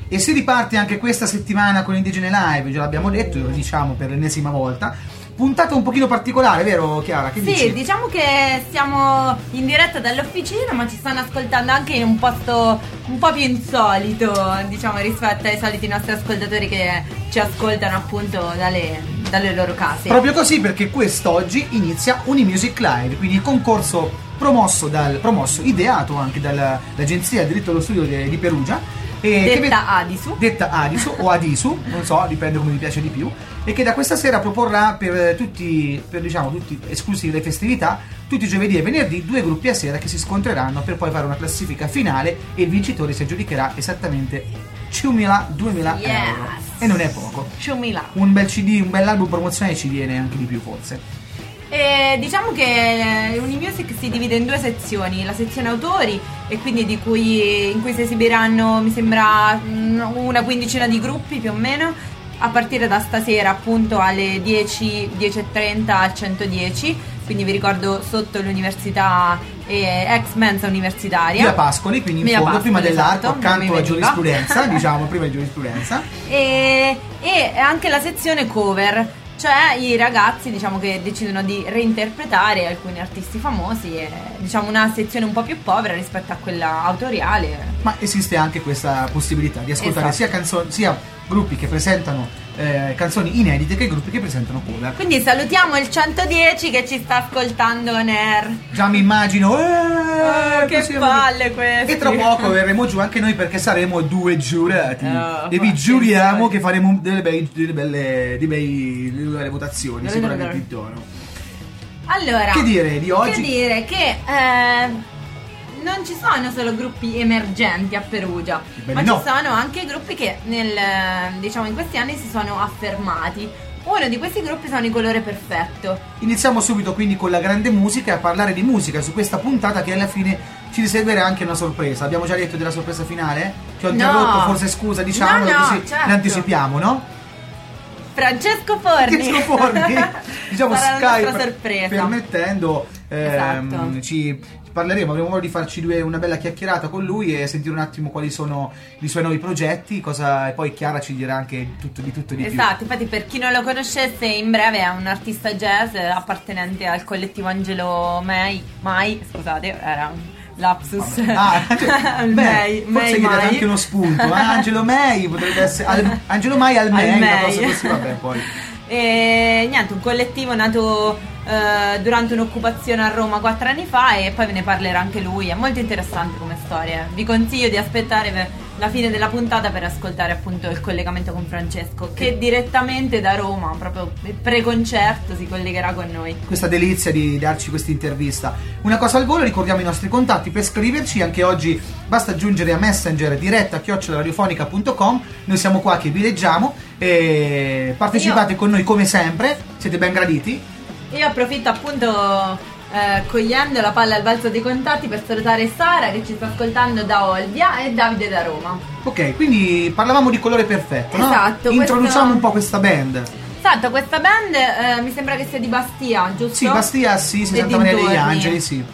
E si riparte anche questa settimana con Indigene Live, già l'abbiamo detto, lo diciamo per l'ennesima volta. Puntata un pochino particolare, vero Chiara? Che dici? Sì, diciamo che siamo in diretta dall'officina, ma ci stanno ascoltando anche in un posto un po' più insolito, diciamo, rispetto ai soliti nostri ascoltatori che ci ascoltano appunto dalle loro case. Proprio così, perché quest'oggi inizia Unimusic Live, quindi il concorso promosso, ideato anche dall'agenzia del diritto allo studio di Perugia. Detta Adisu o Adisu, non so, dipende come mi piace di più, e che da questa sera proporrà per tutti esclusi le festività, tutti i giovedì e venerdì, 2 gruppi a sera che si scontreranno per poi fare una classifica finale e il vincitore si aggiudicherà esattamente 2.000 euro. E non è poco. 2.000. Un bel CD, un bell'album promozionale ci viene anche di più forse. E diciamo che Unimusic si divide in 2 sezioni, la sezione autori, e quindi in cui si esibiranno mi sembra una quindicina di gruppi più o meno, a partire da stasera appunto alle 10:30 al 110, quindi vi ricordo sotto l'università ex Mensa Universitaria Via Pascoli, quindi in fondo, prima dell'arco, accanto alla giurisprudenza, diciamo prima di giurisprudenza, e anche la sezione cover, cioè i ragazzi, diciamo, che decidono di reinterpretare alcuni artisti famosi, e diciamo una sezione un po' più povera rispetto a quella autoriale. Ma esiste anche questa possibilità di ascoltare sia gruppi che presentano canzoni inedite che gruppi che presentano cover. Quindi salutiamo il 110 che ci sta ascoltando on air. Già mi immagino che palle queste. E tra poco verremo giù anche noi, perché saremo 2 giurati e vi giuriamo che faremo delle belle votazioni, sicuramente in tono. Allora, che dire di oggi? Che dire che non ci sono solo gruppi emergenti a Perugia, ma ci sono anche gruppi che in questi anni si sono affermati. Uno di questi gruppi sono i Colore Perfetto. Iniziamo subito quindi con la grande musica, a parlare di musica su questa puntata che alla fine ci riserverà anche una sorpresa. Abbiamo già detto della sorpresa finale? Che ho interrotto, forse scusa, diciamo, così certo. Ne anticipiamo, no? Francesco Forni diciamo Skype permettendo, esatto. ci parleremo, avremo modo di farci una bella chiacchierata con lui e sentire un attimo quali sono i suoi nuovi progetti, e poi Chiara ci dirà anche tutto di più. Esatto, infatti per chi non lo conoscesse, in breve è un artista jazz appartenente al collettivo Angelo Mai, scusate, era un lapsus. Forse gli date anche uno spunto. Angelo Mai potrebbe essere Angelo Mai al Mai, una cosa così, vabbè, poi. E niente, un collettivo nato durante un'occupazione a Roma 4 anni fa, e poi ve ne parlerà anche lui. È molto interessante come storia. Vi consiglio di aspettare la fine della puntata per ascoltare appunto il collegamento con Francesco, che direttamente da Roma, proprio pre-concerto, si collegherà con noi. Questa delizia di darci questa intervista. Una cosa al volo, ricordiamo i nostri contatti per scriverci. Anche oggi basta aggiungere a Messenger diretta@radiofonica.com. Noi siamo qua che vi leggiamo, e partecipate con noi come sempre, siete ben graditi. Io approfitto appunto cogliendo la palla al balzo dei contatti per salutare Sara che ci sta ascoltando da Olbia e Davide da Roma. Ok, quindi parlavamo di Colore Perfetto, no? Esatto. Introduciamo un po' questa band. Esatto, questa band mi sembra che sia di Bastia, giusto? Sì, Bastia, sì, Santa Maria degli Angeli, sì.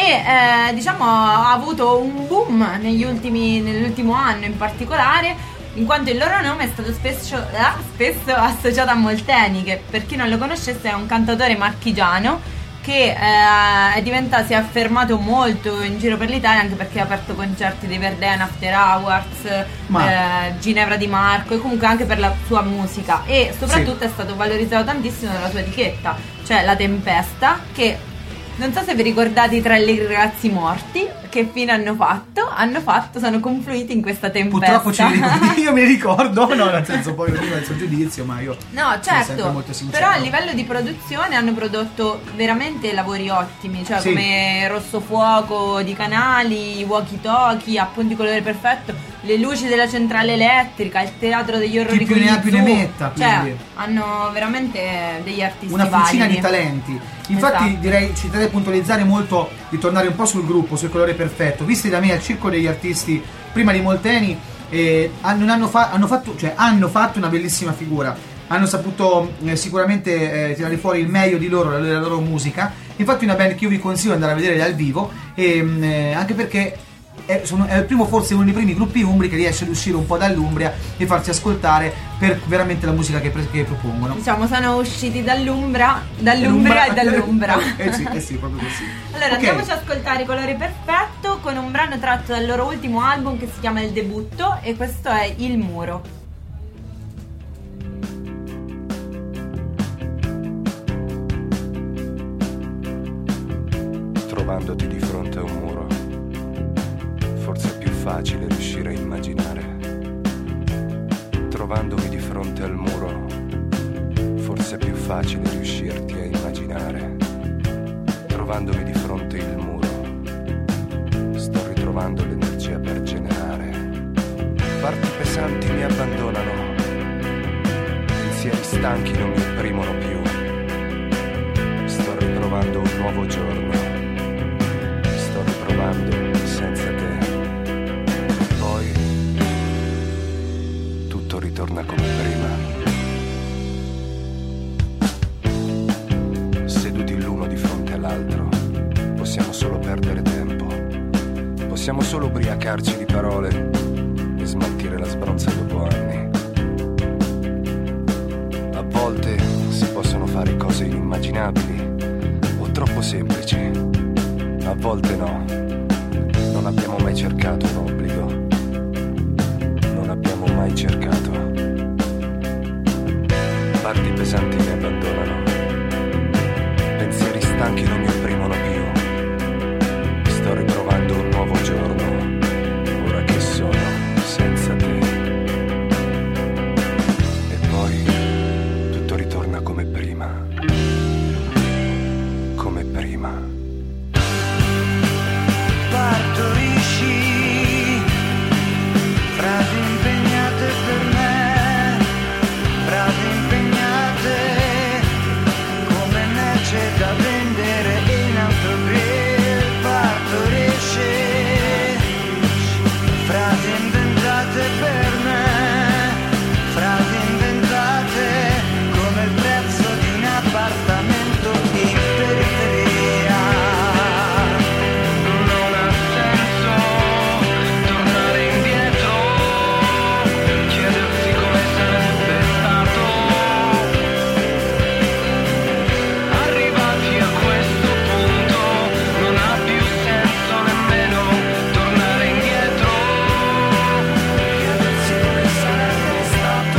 E diciamo ha avuto un boom nell'ultimo anno in particolare, in quanto il loro nome è stato spesso associato a Molteni, che per chi non lo conoscesse è un cantautore marchigiano che si è affermato molto in giro per l'Italia, anche perché ha aperto concerti dei Verdena, After Hours, Ginevra Di Marco, e comunque anche per la sua musica, e soprattutto è stato valorizzato tantissimo dalla sua etichetta, cioè La Tempesta, che non so se vi ricordate i 3 allegri ragazzi morti, che fine hanno fatto, sono confluiti in questa tempesta. Purtroppo io mi ricordo, no, nel senso, poi non dico il suo giudizio, ma io sono sempre molto sincero. Però a livello di produzione hanno prodotto veramente lavori ottimi, cioè come Rosso Fuoco di Canali, Walkie Talkie, Appunti Colore Perfetto, le luci della centrale elettrica, il teatro degli orrori. Chi più ne ha più ne metta, cioè hanno veramente degli artisti una fucina validi. di talenti. Infatti ci terrei a puntualizzare molto, di tornare un po' sul gruppo, sul Colore Perfetto. Visti da me al Circo degli Artisti prima di Molteni, hanno fatto una bellissima figura. Hanno saputo sicuramente tirare fuori il meglio di loro, della loro musica. Infatti una band che io vi consiglio di andare a vedere dal vivo, anche perché è il primo, forse uno dei primi gruppi umbri che riesce ad uscire un po' dall'Umbria e farsi ascoltare per veramente la musica che propongono. Diciamo, sono usciti dall'Umbria e dall'Umbra. sì, proprio così. Allora, andiamoci ad ascoltare Colore Perfetto con un brano tratto dal loro ultimo album che si chiama Il Debutto, e questo è Il Muro. Trovandoti di fronte a un muro, forse è più facile riuscire a immaginare. Trovandomi di fronte al muro, forse è più facile riuscirti a immaginare. Trovandomi di fronte il muro, sto ritrovando l'energia per generare. Parti pesanti mi abbandonano, pensieri stanchi non mi opprimono più. Sto ritrovando un nuovo giorno, sto ritrovando senza te. E poi tutto ritorna come prima. Seduti l'uno di fronte all'altro, possiamo solo perdere tempo, possiamo solo ubriacarci di parole e smaltire la sbronza dopo anni. A volte si possono fare cose inimmaginabili o troppo semplici, a volte no. Non abbiamo mai cercato un obbligo, non abbiamo mai cercato. Parti pesanti mi abbandonano, pensieri stanchi non mi opprimono più. Sto ritrovando un nuovo giorno, ora che sono senza te. E poi tutto ritorna come prima, come prima. Partorisci frasi impegnate per me, frasi impegnate come merce da vendere in autogrill. Partorisci frasi inventate per me, frasi inventate come il prezzo di un appartamento in periferia. Non ha senso tornare indietro, chiedersi come sarebbe stato. Arrivati a questo punto, non ha più senso nemmeno tornare indietro, chiedersi come sarebbe stato.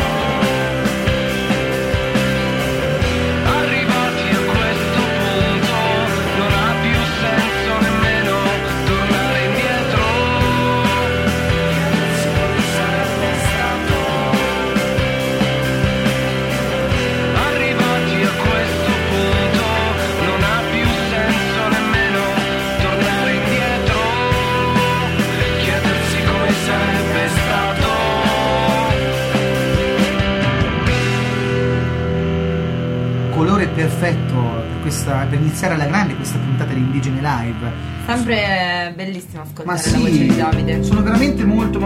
Arrivati a questo punto, non ha più senso nemmeno tornare indietro, chiedersi come sarebbe stato. Arrivati a questo punto, non ha più senso nemmeno tornare indietro, chiedersi come sarebbe stato. Colore Perfetto per iniziare alla grande questa puntata di Indigene Live. Sempre bellissimo ascoltare Ma la voce di Davide. sono veramente molto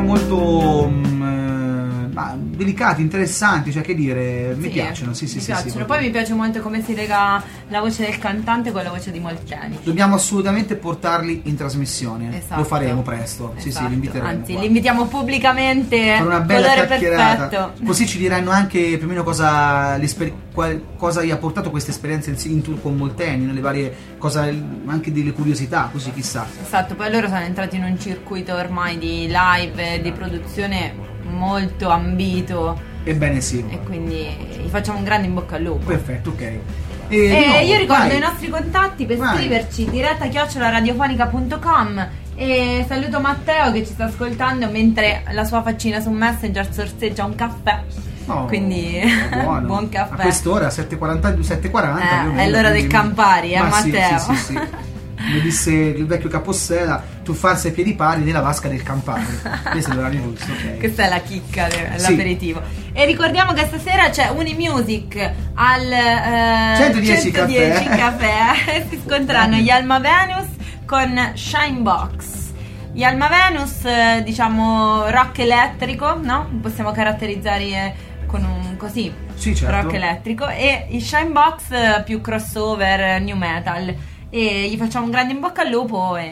delicati, interessanti, cioè che dire, mi piacciono, sì, mi sì, piacciono. sì, Poi proprio. mi piace molto come si lega la voce del cantante con la voce di Molteni. Dobbiamo assolutamente portarli in trasmissione. Esatto. Lo faremo presto. Sì, sì, Esatto. li inviteremo. Anzi, qua. li invitiamo pubblicamente. Fare una bella Colore chiacchierata. Perfetto. Così ci diranno anche più o meno cosa gli ha portato questa esperienza in tour con Molteni, nelle varie cose, anche delle curiosità, così chissà. Esatto, poi loro sono entrati in un circuito ormai di live e di produzione molto ambito, Ebbene sì. e quindi gli facciamo un grande in bocca al lupo. Perfetto, ok. E di nuovo, io ricordo vai. i nostri contatti per Vai. scriverci diretta@radiofonica.com, e saluto Matteo che ci sta ascoltando mentre la sua faccina su Messenger sorseggia un caffè. Oh, Quindi buono. buon caffè. A quest'ora 7:40 7:40 più o meno, è l'ora del quindi- Campari, Ma Matteo. sì. Come disse il vecchio Capossela, tuffarsi ai piedi pari nella vasca del Campari. Questo è l'orario giusto, ok. Questa è la chicca, Sì. l'aperitivo. E ricordiamo che stasera c'è Unimusic al 110 caffè. Si scontrano gli Alma Venus con Shinebox. Gli Alma Venus, diciamo rock elettrico, no? Possiamo caratterizzare con un così, Sì, certo. rock elettrico, e i Shinebox più crossover, new metal. E gli facciamo un grande in bocca al lupo e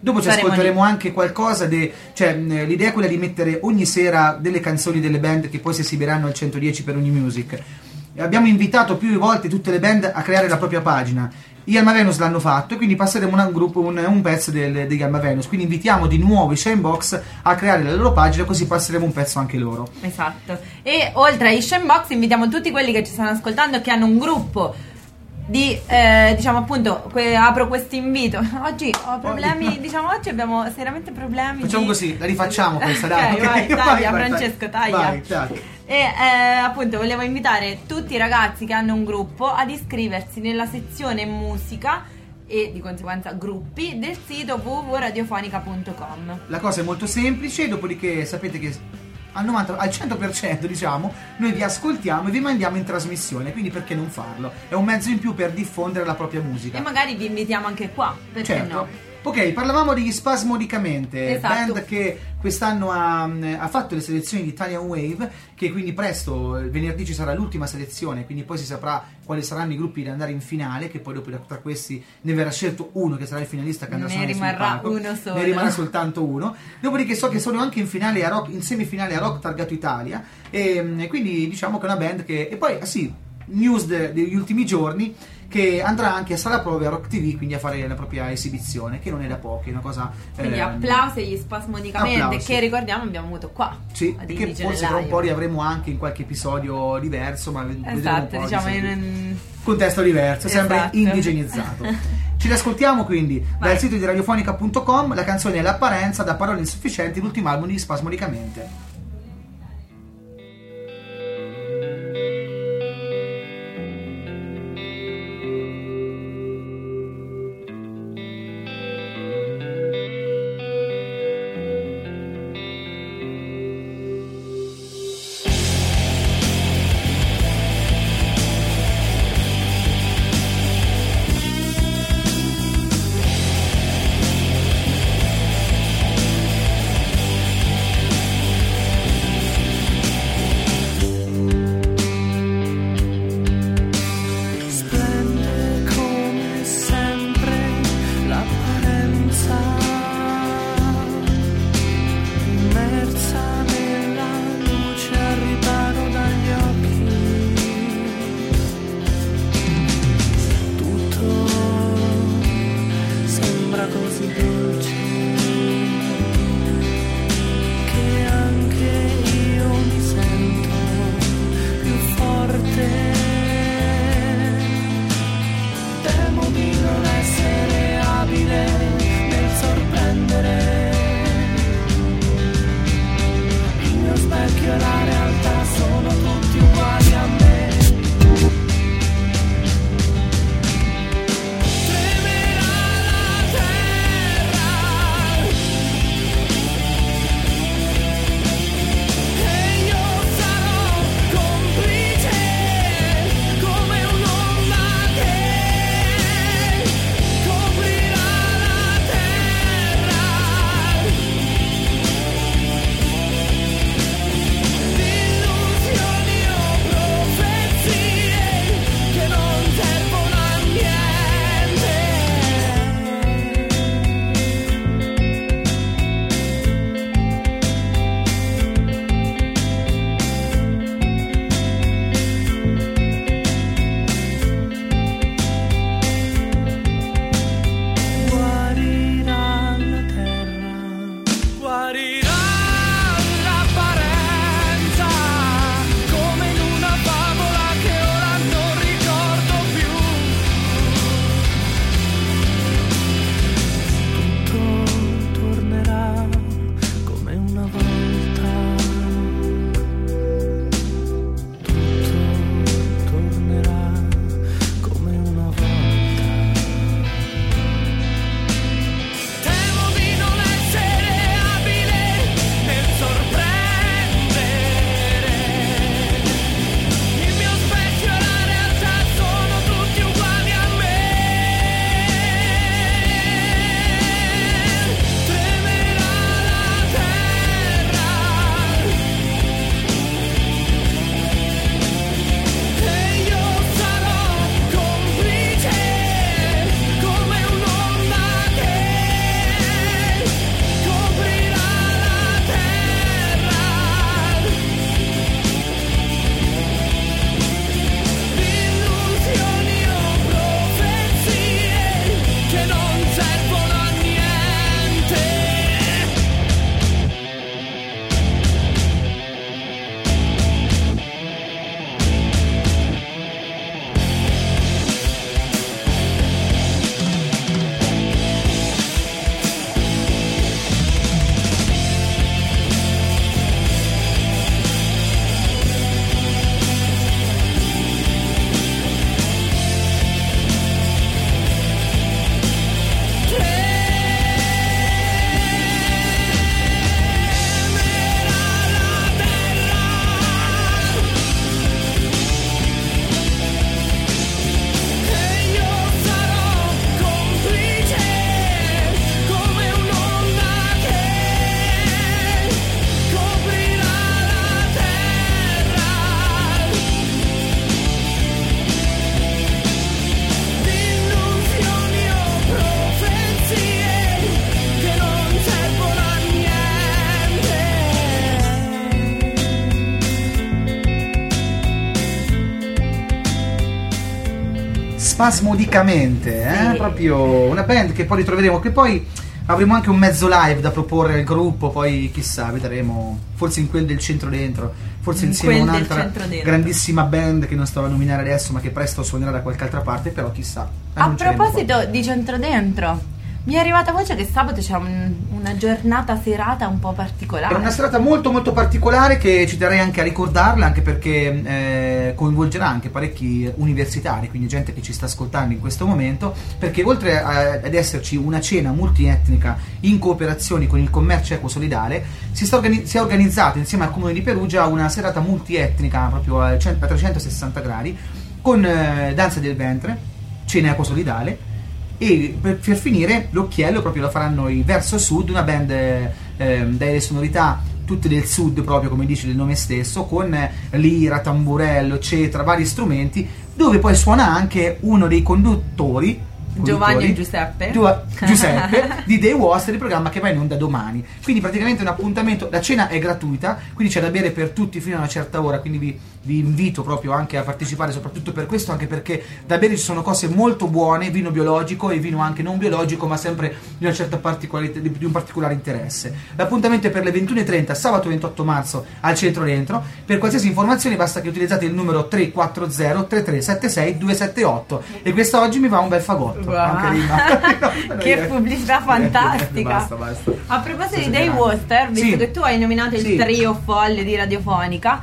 Dopo ci Saremo ascolteremo lì. anche qualcosa cioè l'idea è quella di mettere ogni sera delle canzoni delle band che poi si esibiranno al 110 per ogni music. Abbiamo invitato più volte tutte le band a creare la propria pagina. Gli Alma Venus l'hanno fatto e quindi passeremo un pezzo degli Alma Venus. Quindi invitiamo di nuovo i Shamebox a creare la loro pagina, così passeremo un pezzo anche loro. Esatto. E oltre ai Shamebox invitiamo tutti quelli che ci stanno ascoltando che hanno un gruppo di diciamo appunto apro questo invito. Oggi ho problemi, diciamo oggi abbiamo seriamente problemi. Facciamo così, la rifacciamo questa, dai. Ok, vai, Vai, taglia, vai, Francesco, taglia. vai, tac. E appunto volevo invitare tutti i ragazzi che hanno un gruppo ad iscriversi nella sezione musica e di conseguenza gruppi del sito www.radiofonica.com. La cosa è molto semplice, dopodiché sapete che al 100% diciamo noi vi ascoltiamo e vi mandiamo in trasmissione, quindi perché non farlo? È un mezzo in più per diffondere la propria musica. E magari vi invitiamo anche qua, perché Certo. no? Ok, parlavamo degli Spasmodicamente, Esatto. band che quest'anno ha fatto le selezioni di Italian Wave, che quindi presto, il venerdì ci sarà l'ultima selezione, quindi poi si saprà quali saranno i gruppi da andare in finale, che poi dopo tra questi ne verrà scelto uno che sarà il finalista che andrà a Ne suonare sul rimarrà palco. uno solo. Ne rimarrà soltanto uno. Dopodiché so che sono anche in finale in semifinale a Rock Targato Italia, e quindi diciamo che è una band che... E poi, news degli ultimi giorni, che andrà anche a Sala Prove a Rock TV, quindi a fare la propria esibizione, che non è da pochi, è una cosa... Quindi applausi agli Spasmodicamente, applausi. che ricordiamo abbiamo avuto qua. Sì, ad e che Indigene forse tra un Live. po' riavremo anche in qualche episodio diverso, ma vedremo un Esatto, po', diciamo in in... contesto diverso, sempre Esatto. indigenizzato. Ci riascoltiamo quindi Vai. dal sito di radiofonica.com, la canzone è L'apparenza, da Parole insufficienti, l'ultimo album di Spasmodicamente. spasmodicamente, Sì. proprio una band che poi ritroveremo, che poi avremo anche un mezzo live da proporre al gruppo, poi chissà, vedremo, forse in quel del centro dentro, forse In insieme a quel del un'altra centro dentro. grandissima band che non sto a nominare adesso, ma che presto suonerà da qualche altra parte, però chissà. A annunceremo proposito poi. di centro dentro, mi è arrivata voce che sabato c'è una giornata serata un po' particolare. È una serata molto molto particolare che ci terrei anche a ricordarla, anche perché coinvolgerà anche parecchi universitari, quindi gente che ci sta ascoltando in questo momento, perché oltre ad esserci una cena multietnica in cooperazione con il commercio ecosolidale, si è organizzato insieme al Comune di Perugia una serata multietnica proprio a 360 gradi con danza del ventre, cena ecosolidale, e per finire l'occhiello proprio lo faranno i Verso Sud, una band dalle sonorità tutte del sud, proprio come dice il nome stesso, con lira, tamburello, eccetera, vari strumenti, dove poi suona anche uno dei conduttori Giovanni e Giuseppe Giuseppe di Day Was, il programma che va in onda domani. Quindi praticamente un appuntamento, la cena è gratuita, quindi c'è da bere per tutti fino a una certa ora, quindi vi invito proprio anche a partecipare, soprattutto per questo, anche perché da bere ci sono cose molto buone, vino biologico e vino anche non biologico, ma sempre di una certa particolarità, di un particolare interesse. L'appuntamento è per le 21:30 sabato 28 marzo al centro dentro. Per qualsiasi informazione basta che utilizzate il numero 340 3376 278, e quest'oggi mi va un bel fagotto. Wow. Anche rima. Che pubblicità fantastica. Basta. A proposito di Sto Dave esagerando. Waster, visto Sì. che tu hai nominato il Sì. trio folle di Radiofonica,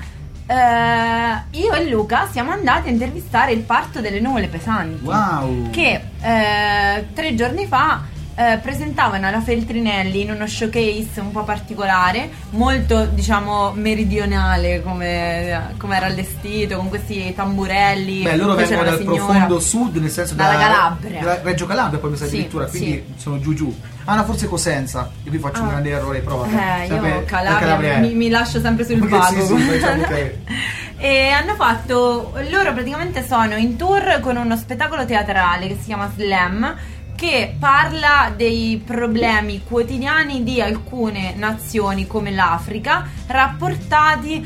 io e Luca siamo andati a intervistare il Parto delle Nuvole Pesanti, Wow. che 3 giorni fa presentavano alla Feltrinelli in uno showcase un po' particolare, molto diciamo meridionale come era allestito, con questi tamburelli. Beh, loro poi vengono c'era dal la signora. profondo sud, nel senso Dalla Calabria. da Reggio Calabria, poi mi sa Sì, addirittura, quindi sono giù. Ah no, forse Cosenza, e qui faccio un grande errore proprio. Sempre Io la Calabria è. mi lascio sempre sul Ok, vago. sì, diciamo che E hanno fatto, loro praticamente sono in tour con uno spettacolo teatrale che si chiama Slam, che parla dei problemi quotidiani di alcune nazioni come l'Africa, rapportati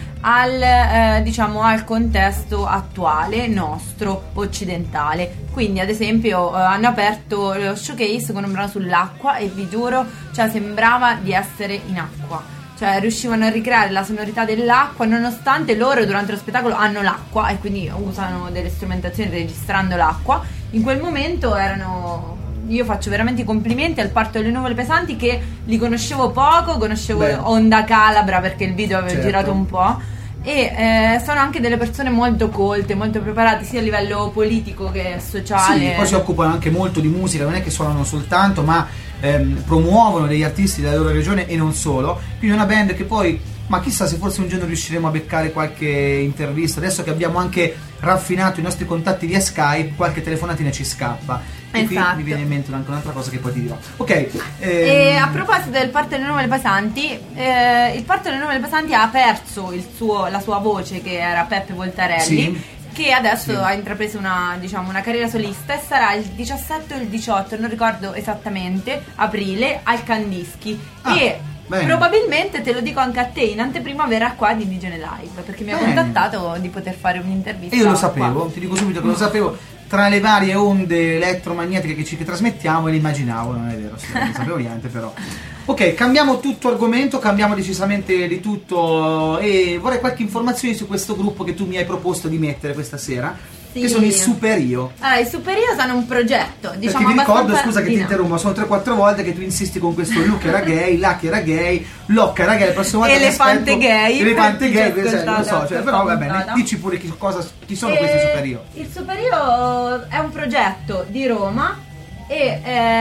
al contesto attuale nostro occidentale. Quindi ad esempio hanno aperto lo showcase con un brano sull'acqua e vi giuro, cioè sembrava di essere in acqua. Cioè riuscivano a ricreare la sonorità dell'acqua, nonostante loro durante lo spettacolo hanno l'acqua e quindi usano delle strumentazioni registrando l'acqua. In quel momento io faccio veramente i complimenti al Parto delle Nuvole Pesanti, che li conoscevo poco, conoscevo Beh. Onda Calabra perché il video aveva Certo. girato un po', e sono anche delle persone molto colte, molto preparate sia a livello politico che sociale. sì, poi si occupano anche molto di musica, non è che suonano soltanto, ma promuovono degli artisti della loro regione e non solo. Quindi è una band che poi, ma chissà se forse un giorno riusciremo a beccare qualche intervista, adesso che abbiamo anche raffinato i nostri contatti via Skype, qualche telefonatina ci scappa. E qui Esatto. mi viene in mente anche un'altra cosa che poi ti dirò. Ok. E a proposito del Parto delle Nuvole Pesanti, il Parto delle Nuvole Pesanti ha perso la sua voce, che era Peppe Voltarelli, Sì. che adesso Sì. ha intrapreso una carriera solista, e sarà il 17 o il 18, non ricordo esattamente, aprile, al Candischi. Ah, e bene. probabilmente, te lo dico anche a te, in anteprima verrà qua di Digene Live, perché mi ha Bene. contattato di poter fare un'intervista. E io lo qua. sapevo, ti dico subito che lo sapevo. Tra le varie onde elettromagnetiche che trasmettiamo, e le immaginavo, non è vero, non sapevo niente però. Ok, cambiamo tutto argomento, cambiamo decisamente di tutto, e vorrei qualche informazione su questo gruppo che tu mi hai proposto di mettere questa sera, Sì. che sono i Superio. I Superio sono un progetto, diciamo, Perché mi ricordo, abbastanza scusa che ti dinamico. interrompo, sono 3-4 volte che tu insisti con questo Luke era gay, Lucky era gay, Locca era gay, la prossima volta Elefante mi aspetto- gay, Elefante per chi gay, ci ascoltate, lo so, cioè, però va bene, puntata. dici pure chi sono questi Superio. Il Superio è un progetto di Roma e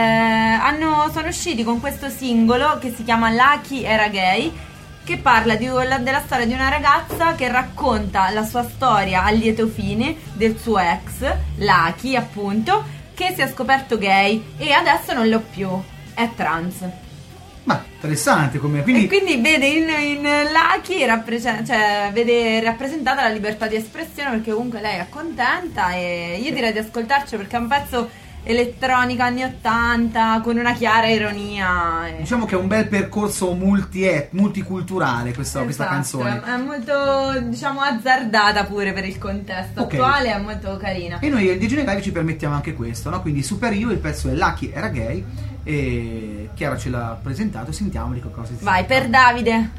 sono usciti con questo singolo che si chiama Lucky era gay, che parla della storia di una ragazza che racconta la sua storia a lieto fine del suo ex, Lucky appunto, che si è scoperto gay e adesso non lo più, è trans. Ma interessante come, E quindi quindi vede in Lucky vede rappresentata la libertà di espressione, perché comunque lei è contenta, e io direi di ascoltarci perché è un pezzo elettronica anni 80 con una chiara ironia. Diciamo che è un bel percorso multiculturale questa canzone. È molto, diciamo, azzardata pure per il contesto attuale, è molto carina. E noi al DJ Live ci permettiamo anche questo, no? Quindi Super You, il pezzo è Lucky Era Gay, e Chiara ce l'ha presentato, sentiamo di cosa si Vai, per Davide.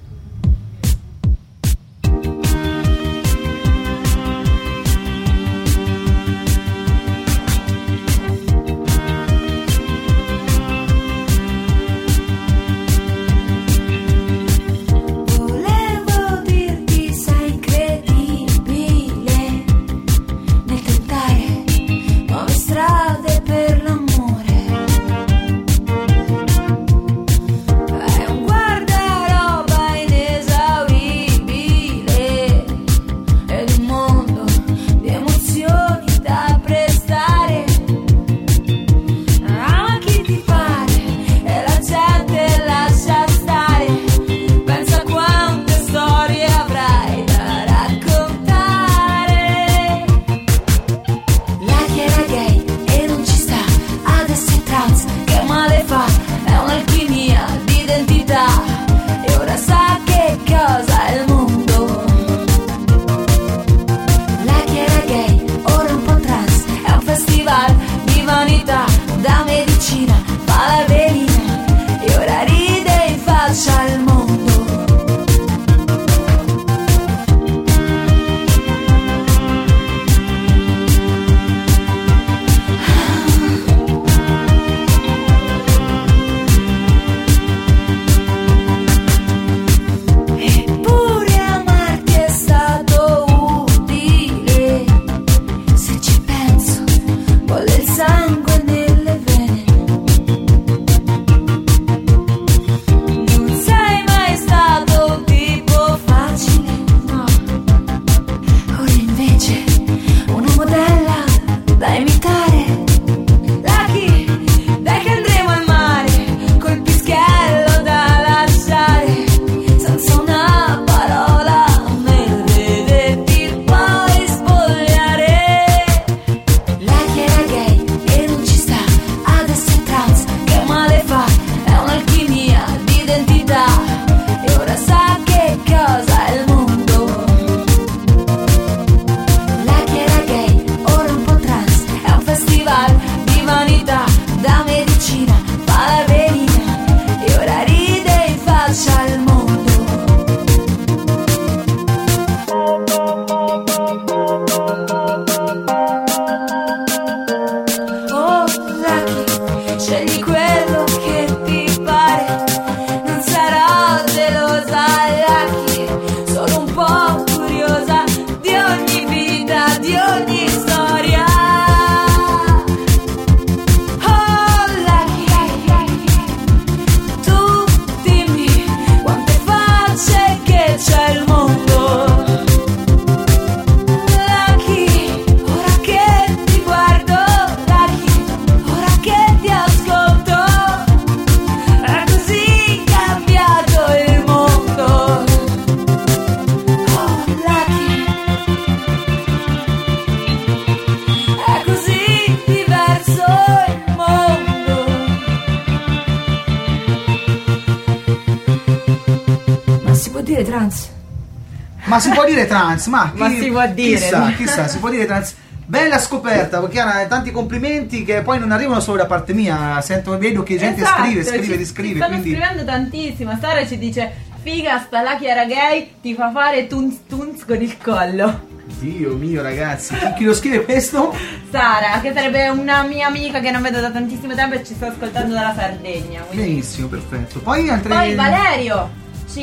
Ma si può dire trans? Ma si può dire. Chissà, si può dire trans. Bella scoperta, Chiara, tanti complimenti che poi non arrivano solo da parte mia, vedo che gente scrive. Ci stanno scrivendo tantissimo. Sara ci dice: figa, sta Lucky Era Gay, ti fa fare tunz con il collo. Dio mio, ragazzi, chi lo scrive questo? Sara, che sarebbe una mia amica che non vedo da tantissimo tempo e ci sta ascoltando dalla Sardegna. Quindi... Benissimo, perfetto. Poi Valerio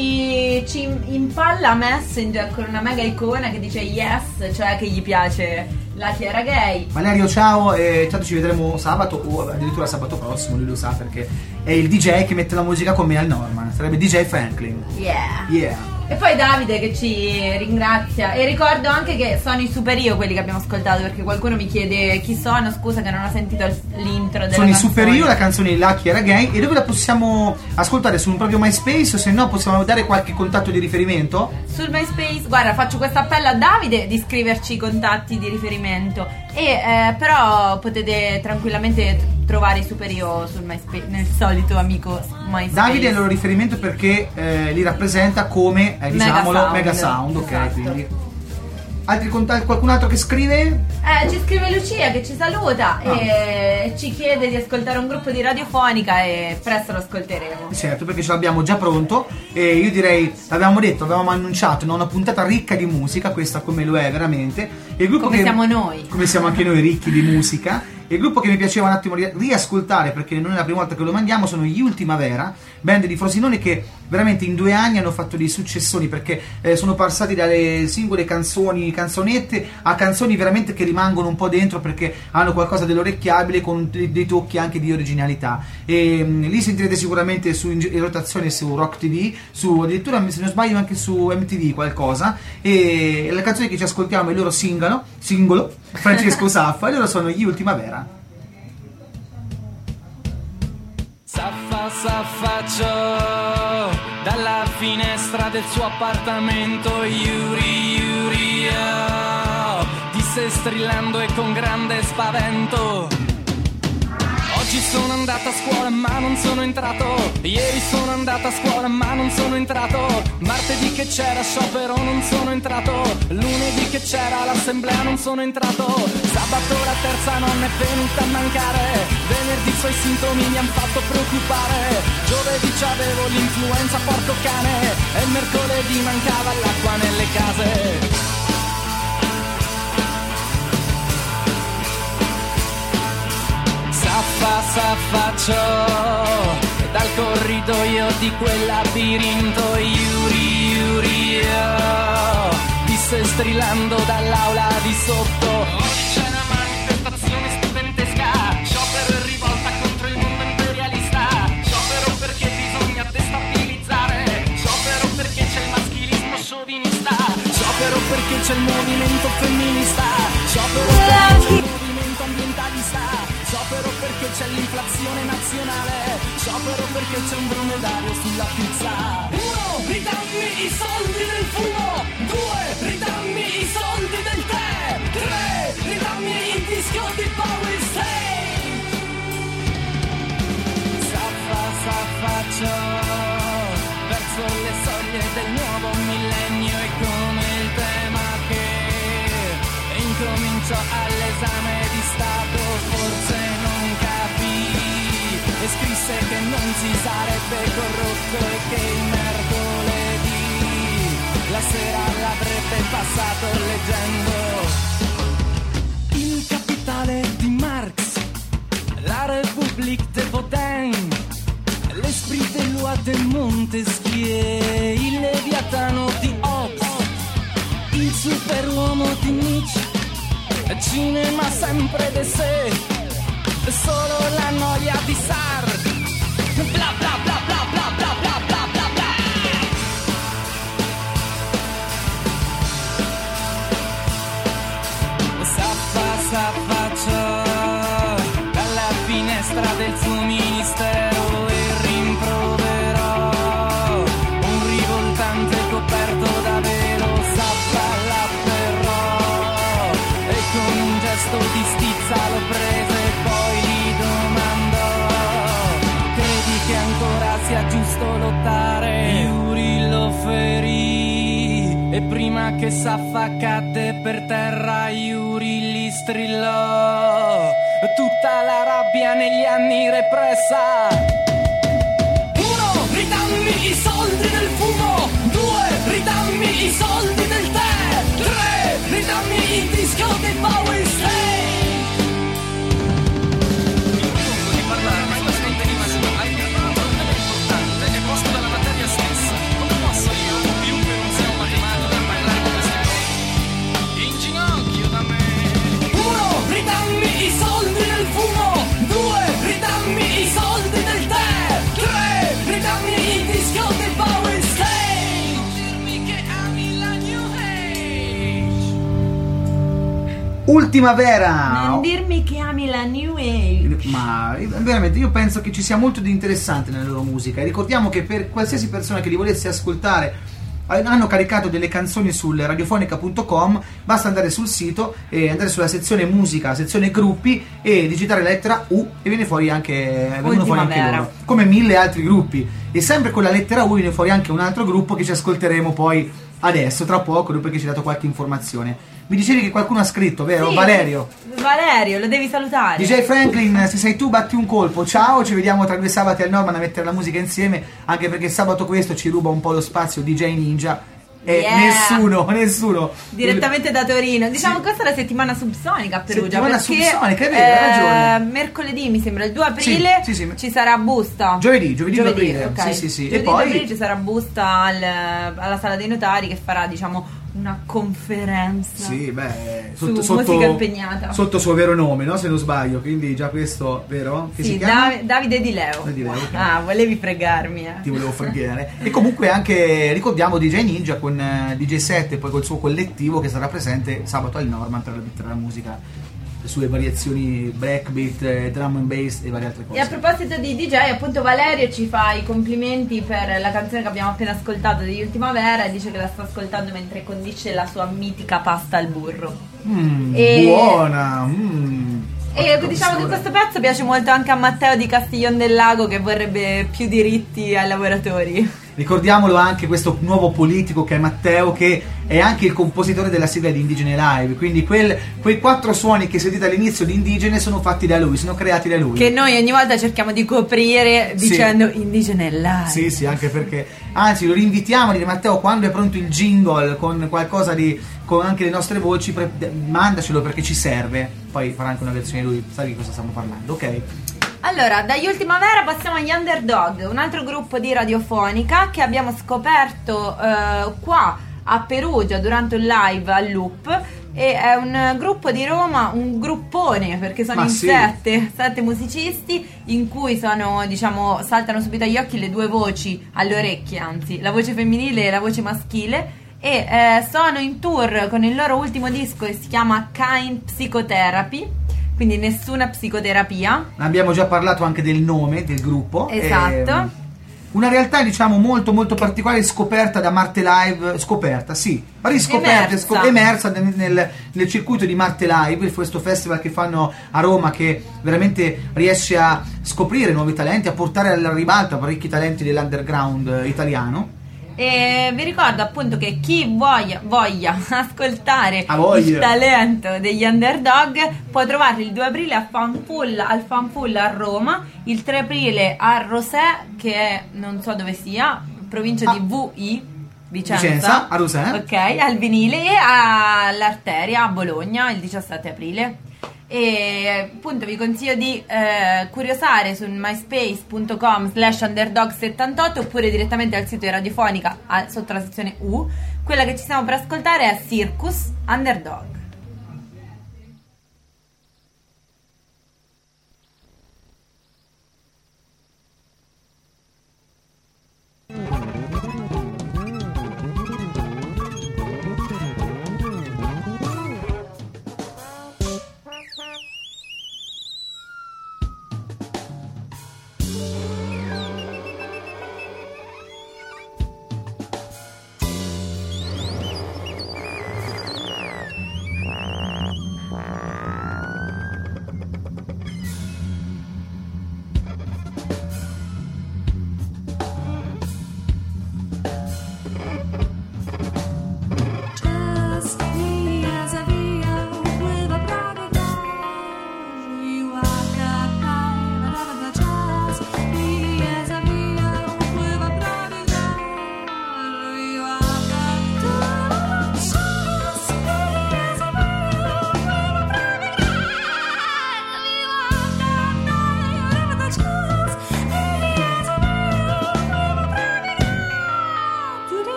ci impalla Messenger con una mega icona che dice yes, cioè che gli piace Lucky Era Gay. Valerio, ciao, tanto ci vedremo sabato o addirittura sabato prossimo, lui lo sa perché è il DJ che mette la musica con me al Norman, sarebbe DJ Franklin. Yeah. E poi Davide che ci ringrazia. E ricordo anche che sono i Super Io quelli che abbiamo ascoltato, perché qualcuno mi chiede chi sono, scusa che non ho sentito l'intro della Sono canzone. i Super Io, la canzone di Lucky Era Gay. E dove la possiamo ascoltare? Sul proprio MySpace, o se no possiamo dare qualche contatto di riferimento? Sul MySpace, guarda, faccio questo appello a Davide di scriverci i contatti di riferimento. E però potete tranquillamente trovare i Superio sul MySpace, nel solito amico MySpace. Davide è il loro riferimento perché li rappresenta come, diciamolo, Mega Sound, ok, esatto. quindi. Altri contatti, qualcun altro che scrive? Ci scrive Lucia che ci saluta e ci chiede di ascoltare un gruppo di radiofonica e presto lo ascolteremo. Certo, perché ce l'abbiamo già pronto e io direi, l'avevamo detto, avevamo annunciato, una puntata ricca di musica, questa come lo è veramente. E il gruppo Come siamo noi. Come siamo anche noi ricchi di musica. E il gruppo che mi piaceva un attimo riascoltare, perché non è la prima volta che lo mandiamo, sono gli Ultimavera, band di Frosinone che veramente in 2 anni hanno fatto dei successoni, perché sono passati dalle singole canzonette a canzoni veramente che rimangono un po' dentro, perché hanno qualcosa dell'orecchiabile con dei tocchi anche di originalità. E lì sentirete sicuramente in rotazione su Rock TV, addirittura se non sbaglio anche su MTV qualcosa, e la canzone che ci ascoltiamo è il loro singolo Francesco Saffa, e loro sono gli Ultimavera. S'affacciò dalla finestra del suo appartamento Yuri, disse strillando e con grande spavento: oggi sono andata a scuola ma non sono entrato, ieri sono andata a scuola ma non sono entrato, martedì che c'era sciopero non sono entrato, lunedì che c'era l'assemblea non sono entrato, sabato la terza non è venuta a mancare, venerdì i suoi sintomi mi han fatto preoccupare, giovedì c'avevo l'influenza porco cane e mercoledì mancava l'acqua nelle case. S'affacciò dal corridoio di quel labirinto Yuri, disse strillando dall'aula di sotto: oggi c'è una manifestazione studentesca, sciopero e rivolta contro il mondo imperialista, sciopero perché bisogna destabilizzare, sciopero perché c'è il maschilismo sciovinista, sciopero perché c'è il movimento femminista, sciopero perché c'è il movimento ambientalista, sciopero perché c'è l'inflazione nazionale, sciopero perché c'è un dromedario sulla pizza. 1. Ridammi i soldi del fumo. 2. Ridammi i soldi del tè. 3. Ridammi il disco di Power State. S'affacciò verso le soglie del nuovo millennio e come il tema che incominciò all'esame di Stato forse non capì e scrisse che non si sarebbe corrotto e che il mercoledì la sera l'avrebbe passato leggendo Il Capitale di Marx, La République de Baudin, L'Esprit de Loi de Montesquieu, Il Leviatano di Hobbes, Il Superuomo di Nietzsche, cinema sempre de sé, solo la noia di Sartre, bla bla bla bla bla bla bla bla bla bla. S'affacciò dalla finestra del suo ministero e rimproverò un rivoltante coperto da velo, s'afferrò e con un gesto di stizza lo prese e poi gli domandò: credi che ancora sia giusto lottare? Yuri lo ferì e prima che s'affaccasse per terra Yuri gli strillò tutta la rabbia negli anni repressa. 1. Ridammi i soldi del fumo. 2. Ridammi i soldi del tè. 3. Ridammi il disco di Power State. Il modo di parlare ma questo non veniva mai parlato, non è importante, è posto dalla materia stessa. Come posso io, chiunque non sia un matematico, a parlare di queste cose? In ginocchio da me. 1. Ridammi i soldi del fumo. 2. Ridammi i soldi del tè. 3. Ridammi il disco di Power State. Non dirmi che ami la New Age. Ultimavera! Non dirmi che ami la New Age. Ma veramente io penso che ci sia molto di interessante nella loro musica, e ricordiamo che per qualsiasi persona che li volesse ascoltare hanno caricato delle canzoni sul radiofonica.com, basta andare sul sito e andare sulla sezione musica, sezione gruppi e digitare la lettera U e viene fuori anche, vengono fuori anche loro, come 1000 altri gruppi. E sempre con la lettera U viene fuori anche un altro gruppo che ci ascolteremo poi adesso, tra poco, dopo che ci ha dato qualche informazione. Mi dicevi che qualcuno ha scritto, vero? Sì, Valerio, lo devi salutare. DJ Franklin, se sei tu batti un colpo, ciao, ci vediamo tra 2 sabati al Norman a mettere la musica insieme, anche perché sabato questo ci ruba un po' lo spazio DJ Ninja e nessuno direttamente da Torino. Diciamo questa è la settimana subsonica a Perugia, settimana perché subsonica, è vero, hai ragione. Mercoledì mi sembra il 2 aprile sì. ci sarà busta. Giovedì 2 aprile, okay. sì. Giovedì E poi 2 aprile ci sarà busta alla sala dei notari, che farà, diciamo, una conferenza. Sì, beh, su musica impegnata. Sotto suo vero nome, no? Se non sbaglio, quindi già questo, vero? Che sì, si chiama? Davide Di Leo. Okay. Ah, volevi fregarmi, Ti volevo fregare. E comunque anche ricordiamo DJ Ninja con DJ 7 e poi col suo collettivo che sarà presente sabato al Norman per la musica, le sue variazioni breakbeat, drum and bass e varie altre cose. E a proposito di DJ, appunto Valerio ci fa i complimenti per la canzone che abbiamo appena ascoltato di Ultimavera e dice che la sta ascoltando mentre condisce la sua mitica pasta al burro. Buona! E diciamo che questo pezzo piace molto anche a Matteo di Castiglion del Lago, che vorrebbe più diritti ai lavoratori. Ricordiamolo anche questo nuovo politico che è Matteo, che è anche il compositore della sigla di Indigene Live, quindi quei 4 suoni che sentite all'inizio di Indigene sono fatti da lui, sono creati da lui. Che noi ogni volta cerchiamo di coprire dicendo Indigene Live. Sì, anche perché, anzi, lo rinvitiamo a dire: Matteo, quando è pronto il jingle con qualcosa con anche le nostre voci, mandacelo perché ci serve. Poi farà anche una versione lui, sai di cosa stiamo parlando, ok? Allora, dagli Ultimavera passiamo agli Underdog, un altro gruppo di radiofonica che abbiamo scoperto qua a Perugia durante un live al Loop. E è un gruppo di Roma, un gruppone, perché sono in 7 musicisti, in cui sono, diciamo, saltano subito agli occhi le 2 voci, alle orecchie anzi, la voce femminile e la voce maschile. E sono in tour con il loro ultimo disco che si chiama Kind Psychotherapy, quindi nessuna psicoterapia. Abbiamo già parlato anche del nome del gruppo. Esatto. Una realtà, diciamo, molto molto particolare, scoperta da Marte Live, emersa nel circuito di Marte Live, questo festival che fanno a Roma, che veramente riesce a scoprire nuovi talenti, a portare alla ribalta parecchi talenti dell'underground italiano. E vi ricordo appunto che chi voglia ascoltare il talento degli Underdog può trovarli il 2 aprile al Fanful a Roma, il 3 aprile a Rosè, che è, non so dove sia, provincia di VI, Vicenza, a Rosè, ok, al Vinile, e all'Arteria a Bologna il 17 aprile. E appunto vi consiglio di curiosare su myspace.com/underdog78 oppure direttamente al sito di Radiofonica sotto la sezione U. Quella che ci stiamo per ascoltare è Circus Underdog.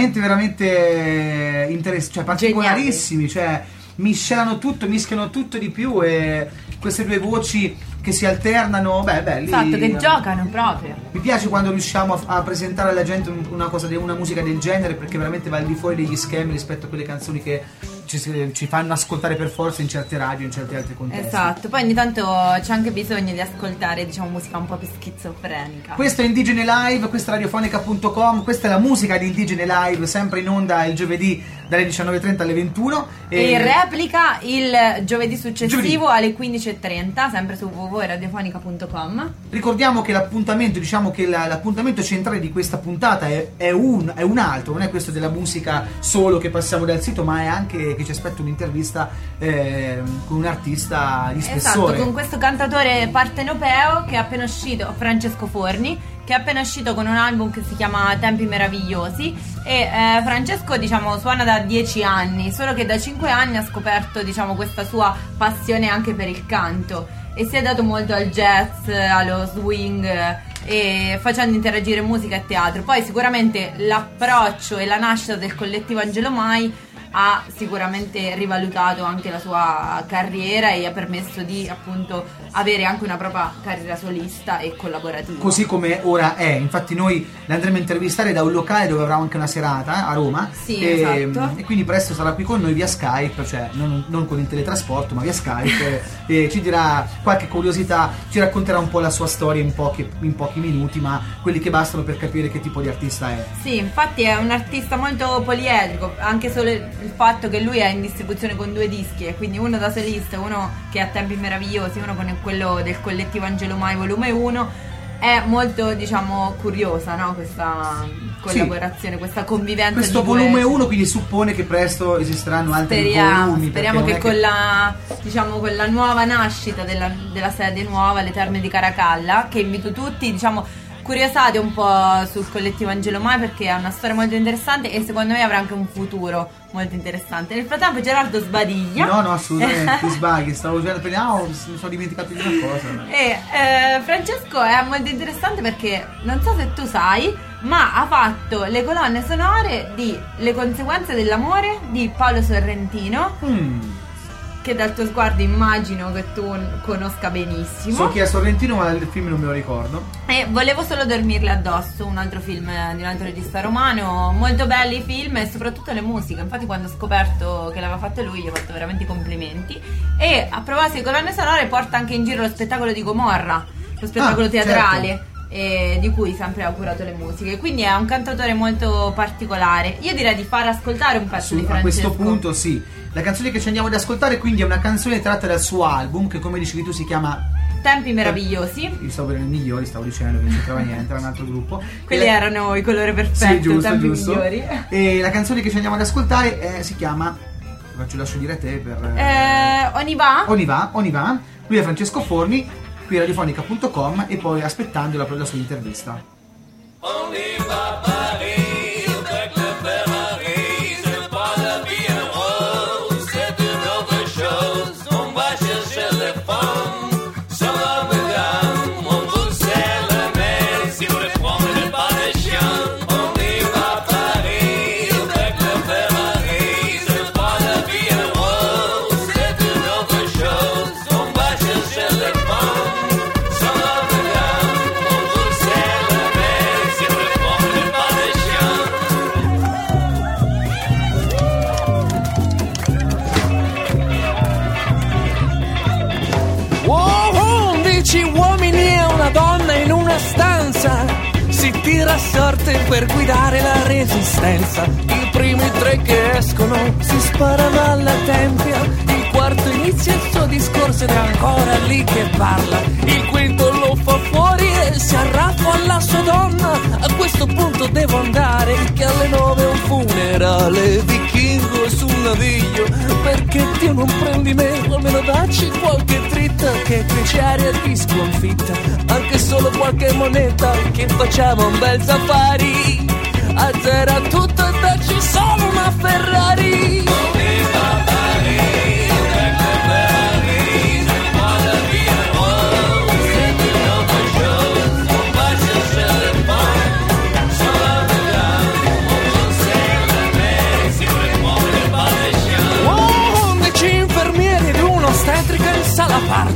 veramente cioè particolarissimi, cioè mischiano tutto di più, e queste due voci che si alternano, belli. Esatto, che giocano proprio. Mi piace quando riusciamo a presentare alla gente una musica del genere, perché veramente va al di fuori degli schemi rispetto a quelle canzoni che ci fanno ascoltare per forza in certe radio, in certi altri contesti. Esatto, poi ogni tanto c'è anche bisogno di ascoltare, diciamo, musica un po' più schizofrenica. Questo è Indigene Live, questa è radiofonica.com, questa è la musica di Indigene Live, sempre in onda il giovedì dalle 19:30 alle 21 e in replica il giovedì successivo alle 15:30, sempre su www.radiofonica.com. Ricordiamo che l'appuntamento, diciamo che l'appuntamento centrale di questa puntata è un altro, non è questo della musica solo che passiamo dal sito, ma è anche che ci aspetta un'intervista con un artista di spessore. Esatto, con questo cantatore partenopeo che è appena uscito, Francesco Forni, che è appena uscito con un album che si chiama Tempi Meravigliosi, e Francesco, diciamo, suona da 10 anni, solo che da 5 anni ha scoperto, diciamo, questa sua passione anche per il canto, e si è dato molto al jazz, allo swing, e facendo interagire musica e teatro. Poi sicuramente l'approccio e la nascita del collettivo Angelo Mai ha sicuramente rivalutato anche la sua carriera e gli ha permesso di, appunto, avere anche una propria carriera solista e collaborativa, così come ora è. Infatti noi l'andremo a intervistare da un locale dove avrà anche una serata a Roma, esatto. E quindi presto sarà qui con noi via Skype, cioè non con il teletrasporto ma via Skype e ci dirà qualche curiosità, ci racconterà un po' la sua storia in pochi minuti, ma quelli che bastano per capire che tipo di artista è. Sì, infatti è un artista molto poliedrico, anche solo il fatto che lui è in distribuzione con 2 dischi, e quindi uno da solista, uno che ha Tempi Meravigliosi, uno con quello del collettivo Angelo Mai volume 1, è molto, diciamo, curiosa, no? Questa collaborazione, questa convivenza. Questo volume 1 quindi suppone che presto esisteranno altri volumi. Speriamo che con la, diciamo, con la nuova nascita della sede nuova, le Terme di Caracalla, che invito tutti, diciamo, curiosate un po' sul collettivo Angelo Mai, perché ha una storia molto interessante e secondo me avrà anche un futuro molto interessante. Nel frattempo Gerardo sbadiglia. No, assolutamente, tu sbagli, stavo dicendo mi sono dimenticato di una cosa. E Francesco è molto interessante perché, non so se tu sai, ma ha fatto le colonne sonore di Le conseguenze dell'amore di Paolo Sorrentino, che dal tuo sguardo immagino che tu conosca benissimo. So chi è Sorrentino, ma il film non me lo ricordo. E Volevo solo dormirle addosso, un altro film di un altro regista romano. Molto belli i film e soprattutto le musiche. Infatti quando ho scoperto che l'aveva fatto lui gli ho fatto veramente i complimenti. E a proposito di colonne sonore, porta anche in giro lo spettacolo di Gomorra, lo spettacolo teatrale, certo, di cui sempre ha curato le musiche. Quindi è un cantautore molto particolare. Io direi di far ascoltare un pezzo di Francesco. A questo punto sì. La canzone che ci andiamo ad ascoltare quindi è una canzone tratta dal suo album, che come dicevi tu si chiama Tempi Meravigliosi. Io stavo vedendo i migliori, stavo dicendo che non c'entrava niente, era un altro gruppo. Quelli erano i colori perfetti, sì, giusto, Tempi giusto. Migliori. E la canzone che ci andiamo ad ascoltare si chiama, ci lascio dire a te per Oniva. Lui è Francesco Forni, qui a radiofonica.com, e poi aspettando la sua intervista. Si tira a sorte per guidare la resistenza. I primi 3 che escono si sparano alla tempia. Il quarto inizia il suo discorso ed è ancora lì che parla. Il quinto lo fa fuori e si arraffa alla sua donna. A questo punto devo andare, che alle 9 è un funerale. Vichingo su un naviglio, perché Dio non prendi me? Almeno dacci qualche dritta, che crociera di sconfitta. Anche solo qualche moneta, che facciamo un bel safari. Azzera tutto e dacci solo una Ferrari.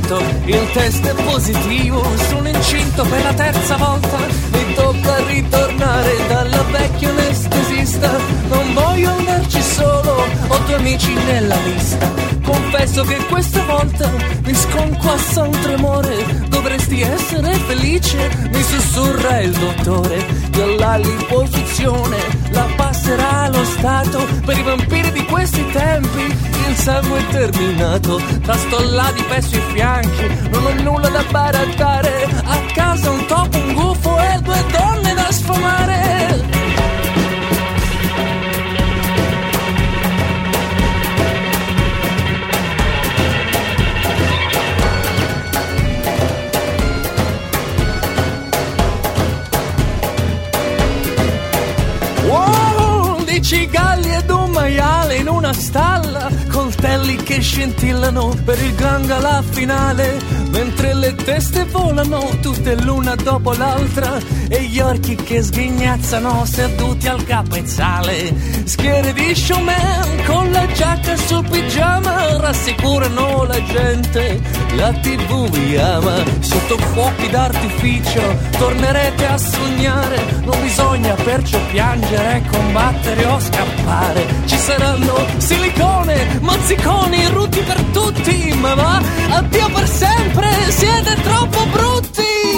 tutto, il test è positivo, sono incinto per la terza volta, mi tocca ritornare dalla vecchia anestesista, non voglio andarci solo, ho 2 amici nella lista, confesso che questa volta mi sconquassa un tremore, dovresti essere felice, mi sussurra il dottore, che la liposuzione la passerà allo Stato, per i vampiri di questi tempi il sangue è terminato, tra stollati pesso i fianchi, non ho nulla da barattare, a casa un topo, un gufo e 2 donne da sfamare. Cigalli ed un maiale in una stalla, coltelli che scintillano per il gran galà finale, mentre le teste volano tutte l'una dopo l'altra e gli orchi che sghignazzano seduti al capezzale. Schiere di showman con la giacca sul pigiama rassicurano la gente, la TV vi ama, sotto fuochi d'artificio tornerete a sognare, non bisogna perciò piangere, combattere o scappare, ci saranno silicone, mozziconi, rutti per tutti, ma va, addio per sempre, siete troppo brutti.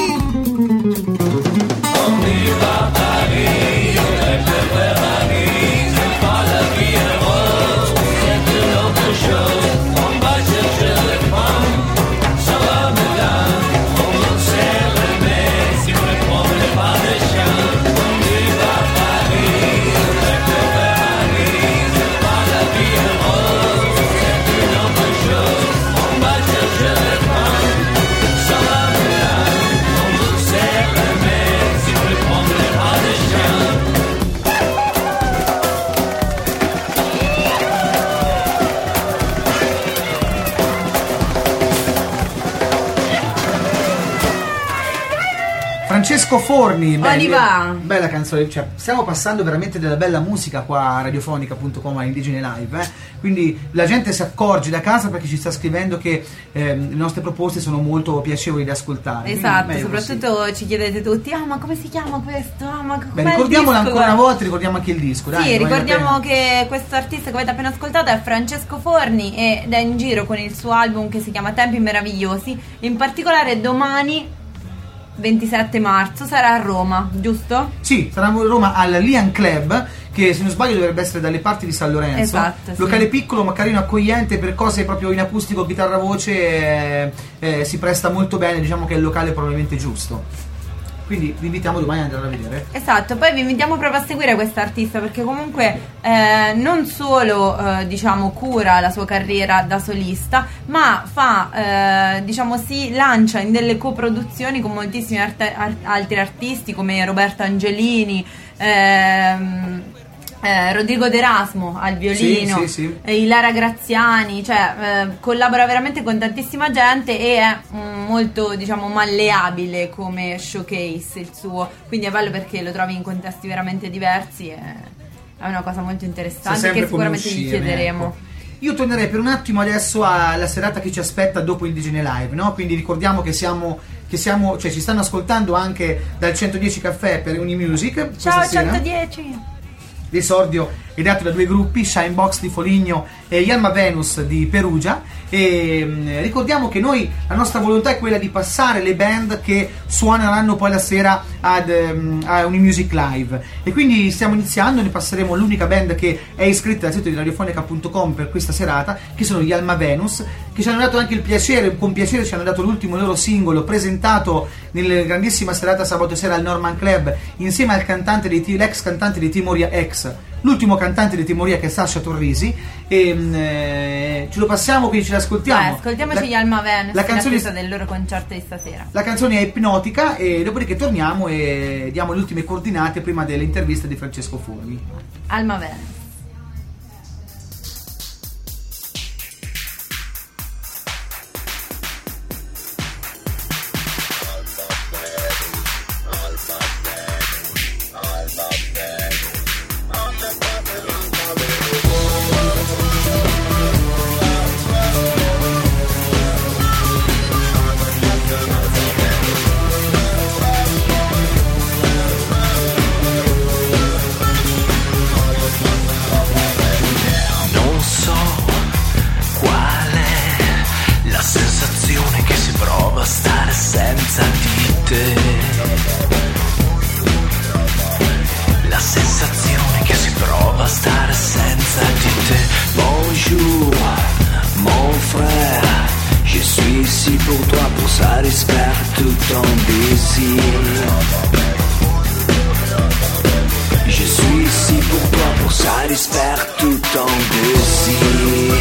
Francesco Forni, bella canzone, cioè, stiamo passando veramente della bella musica qua a radiofonica.com a Indigene Live, quindi la gente si accorge da casa perché ci sta scrivendo che le nostre proposte sono molto piacevoli da ascoltare. Esatto, soprattutto così. Ci chiedete tutti, ma come si chiama questo? Ma ricordiamolo ancora una volta, ricordiamo anche il disco. Dai, sì, ricordiamo che questo artista che avete appena ascoltato è Francesco Forni ed è in giro con il suo album che si chiama Tempi Meravigliosi, in particolare domani 27 marzo sarà a Roma, giusto? Sì, sarà a Roma al Lian Club, che se non sbaglio dovrebbe essere dalle parti di San Lorenzo. Esatto, locale sì. Piccolo ma carino, accogliente, per cose proprio in acustico, chitarra voce, si presta molto bene, diciamo che è il locale probabilmente giusto. Quindi vi invitiamo domani ad andare a vedere. Esatto, poi vi invitiamo proprio a seguire quest'artista perché comunque non solo diciamo cura la sua carriera da solista, ma fa diciamo si lancia in delle coproduzioni con moltissimi altri artisti come Roberto Angelini, Rodrigo D'Erasmo al violino, sì. Ilara Graziani, cioè collabora veramente con tantissima gente e è molto diciamo malleabile come showcase il suo, quindi è bello perché lo trovi in contesti veramente diversi e è una cosa molto interessante che sicuramente gli chiederemo. Ecco. Io tornerei per un attimo adesso alla serata che ci aspetta dopo Indigene Live, no? Quindi ricordiamo che cioè ci stanno ascoltando anche dal 110 Caffè per Unimusic. Ciao sera. 110! L'esordio è dato da 2 gruppi, Shinebox di Foligno e Yalma Venus di Perugia, e ricordiamo che la nostra volontà è quella di passare le band che suoneranno poi la sera a Unimusic Live, e quindi stiamo iniziando, ne passeremo l'unica band che è iscritta al sito di radiofonica.com per questa serata, che sono gli Yalma Venus, che ci hanno dato anche il piacere, con piacere ci hanno dato l'ultimo loro singolo presentato nella grandissima serata sabato sera al Norman Club insieme al cantante l'ex cantante di Timoria X, l'ultimo cantante di Timoria, che è Sasha Torrisi, e ce lo passiamo, quindi ce l'ascoltiamo. Ascoltiamoci gli Alma Venus la canzone del loro concerto di stasera. La canzone è ipnotica e dopodiché torniamo e diamo le ultime coordinate prima dell'intervista di Francesco Forni. Alma Venus. tout ton désir. Je suis ici pour toi, pour satisfaire tout ton désir.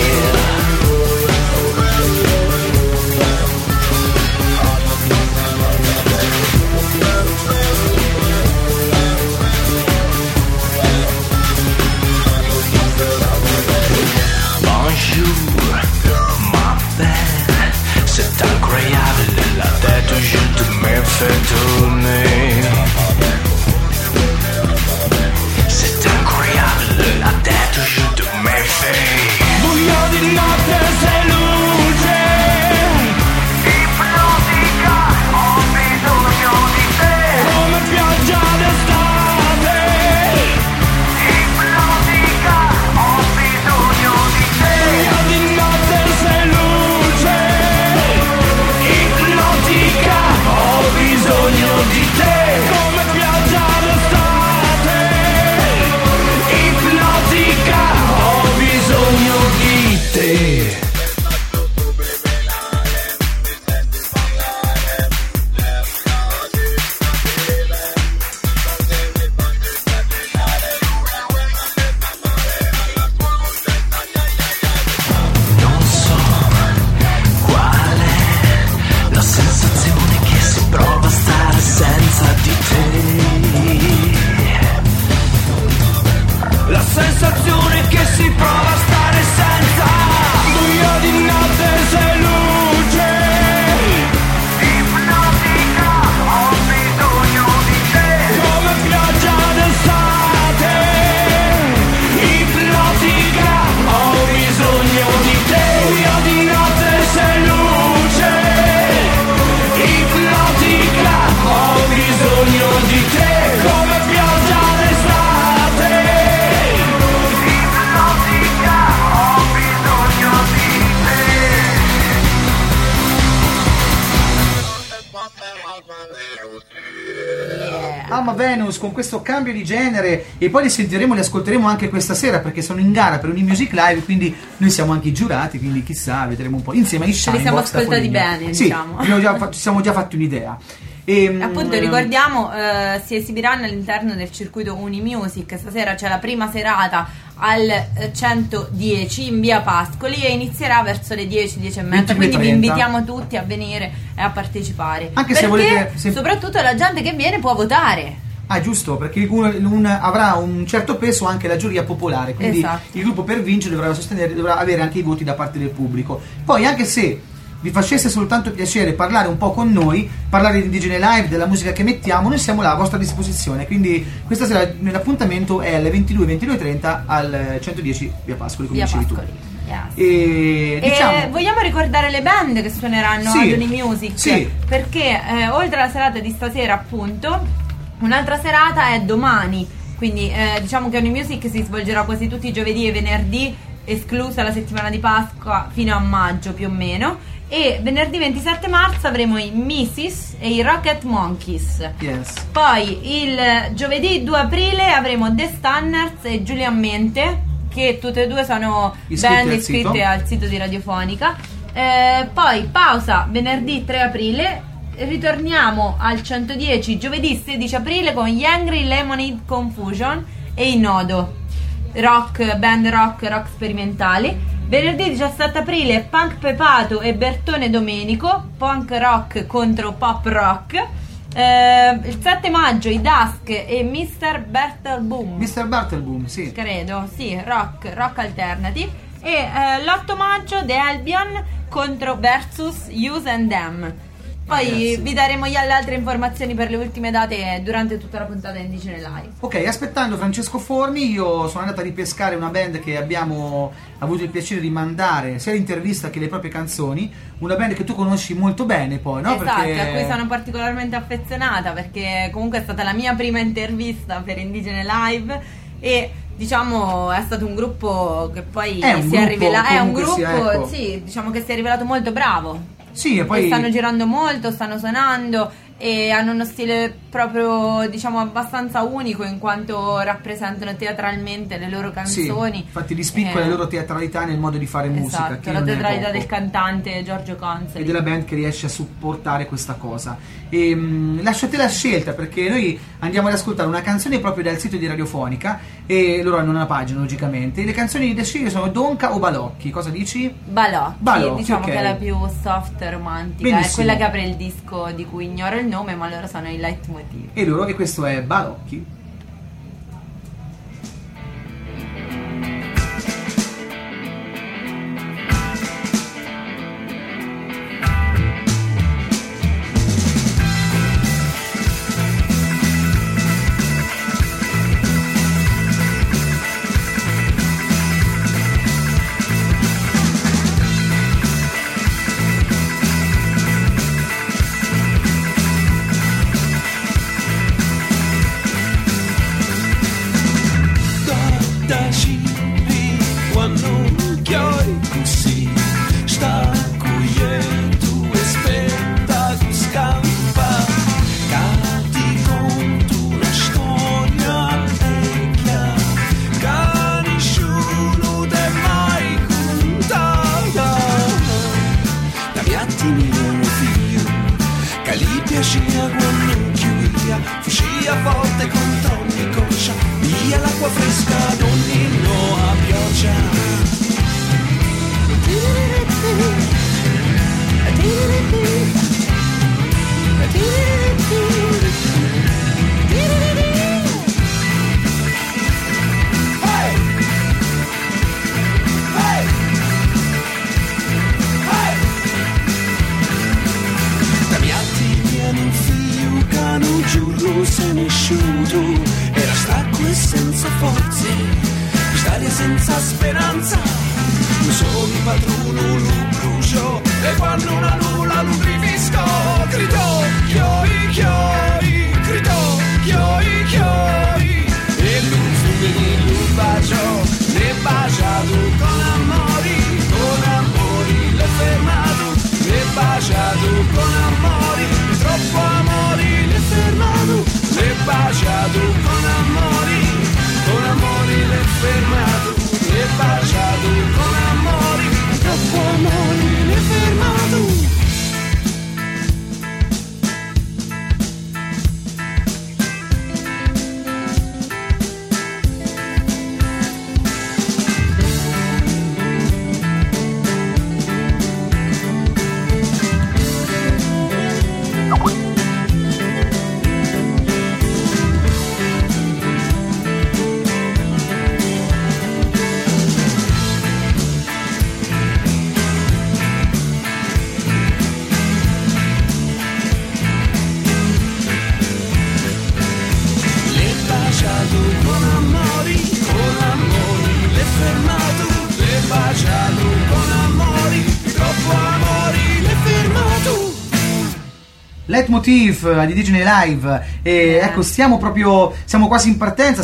Bonjour, ma belle, c'est incroyable, la tête je te me fais tourner. C'est incroyable, la tête je te me fais. Buio di notte sei luce, ipnotica, ho bisogno di te. Come pioggia d'estate, ipnotica, ho bisogno di te. Buio di notte sei luce, ipnotica, ho bisogno di te. Come pioggia d'estate, ipnotica, ho bisogno di te. Non so qual è la sensazione che si prova a stare senza di te. La sensazione che si prova a stare senza. Buio di notte sei luce, ipnotica, ho bisogno di te. Come pioggia d'estate, ipnotica, ho bisogno di te. Buio di notte sei luce, ipnotica, ho bisogno di te. Come pioggia d'estate, ipnotica, ho bisogno di te. Alma Venus con questo cambio di genere, e poi li sentiremo, li ascolteremo anche questa sera perché sono in gara per un Music Live, quindi noi siamo anche i giurati, quindi chissà, vedremo un po' insieme ai Shine. li siamo Box da ascoltati Foligno. bene, sì, diciamo. ci siamo già fatti un'idea. E, Appunto ricordiamo, si esibiranno all'interno del circuito Unimusic. Stasera c'è la prima serata al 110 in via Pascoli e inizierà verso le 10:30, quindi vi 23:30. invitiamo tutti a venire e a partecipare, Anche perché se volete, soprattutto la gente che viene può votare. Ah, giusto, perché avrà un certo peso anche la giuria popolare, quindi Esatto. il gruppo per vincere dovrà avere anche i voti da parte del pubblico. Poi, anche se vi facesse soltanto piacere parlare un po' con noi, parlare di Indigene Live, della musica che mettiamo, noi siamo là a vostra disposizione. Quindi questa sera l'appuntamento è alle 22:30 al 110 via Pascoli, come Via dicevi Pascoli. tu. Yes. E diciamo, vogliamo ricordare le band che suoneranno Sì, ad Unimusic, sì. perché oltre alla serata di stasera, appunto, un'altra serata è domani. Quindi diciamo che Unimusic si svolgerà quasi tutti i giovedì e venerdì, esclusa la settimana di Pasqua fino a maggio più o meno. E venerdì 27 marzo avremo i Missis e i Rocket Monkeys. yes. Poi il giovedì 2 aprile avremo The Stunners e Julian Mente, che tutte e due sono Iscritti band al iscritte sito. al sito di Radiofonica. Poi pausa venerdì 3 aprile, ritorniamo al 110 giovedì 16 aprile con gli Angry Lemonade Confusion e i Nodo, band rock sperimentali. Venerdì 17 aprile Punk Pepato e Bertone Domenico, punk rock contro pop rock. Il 7 maggio i Dusk e Mr. Bertelboom, Mr. Bartelboom, sì. credo, sì, rock alternative. E l'8 maggio The Albion contro versus Use and Them. Poi Ragazzi, vi daremo le altre informazioni per le ultime date durante tutta la puntata Indigene Live. Ok, aspettando Francesco Forni, io sono andato a ripescare una band che abbiamo avuto il piacere di mandare sia l'intervista che le proprie canzoni, una band che tu conosci molto bene poi, no? Esatto, Perché a cui sono particolarmente affezionata, perché comunque è stata la mia prima intervista per Indigene Live e diciamo è stato un gruppo che poi È un si gruppo, è rivelato, è un comunque gruppo, sia, ecco. sì, diciamo che si è rivelato molto bravo. Sì, e poi E stanno girando molto, stanno suonando e hanno uno stile proprio, diciamo, abbastanza unico, in quanto rappresentano teatralmente le loro canzoni. Sì, infatti li spicca la loro teatralità nel modo di fare musica. Esatto, che la non è teatralità poco. del cantante Giorgio Consoli. E della band che riesce a supportare questa cosa. E lascio a te la scelta, perché noi andiamo ad ascoltare una canzone proprio dal sito di Radiofonica, e loro hanno una pagina logicamente. Le canzoni da scegliere sono Donca o Balocchi, cosa dici? Balocchi, diciamo ok. che è la più soft, romantica, Benissimo. è quella che apre il disco di cui ignoro il nome, ma loro sono i leitmotiv. E questo è Balocchi. Leitmotiv di Indigene Live. E ecco, siamo quasi in partenza,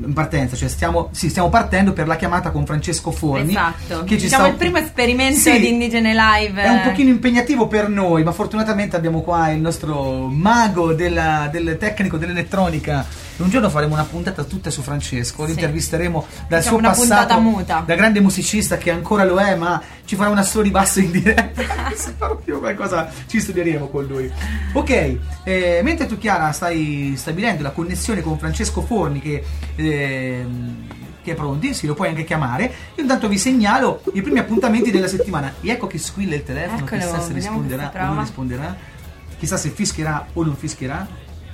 stiamo partendo per la chiamata con Francesco Forni. Esatto, che ci il primo esperimento di Indigene Live. È un pochino impegnativo per noi, ma fortunatamente abbiamo qua il nostro mago del tecnico dell'elettronica. Un giorno faremo una puntata tutta su Francesco, lo intervisteremo dal suo una passato puntata muta, da grande musicista che ancora lo è, ma ci farà un assolo di basso in diretta. Se proprio qualcosa ci studieremo con lui. Ok, mentre tu, Chiara, stai stabilendo la connessione con Francesco Forni, che è pronti, sì, lo puoi anche chiamare. Io intanto vi segnalo i primi appuntamenti della settimana. E ecco che squilla il telefono. Eccolo, chissà se risponderà o non risponderà, chissà se fischierà o non fischierà.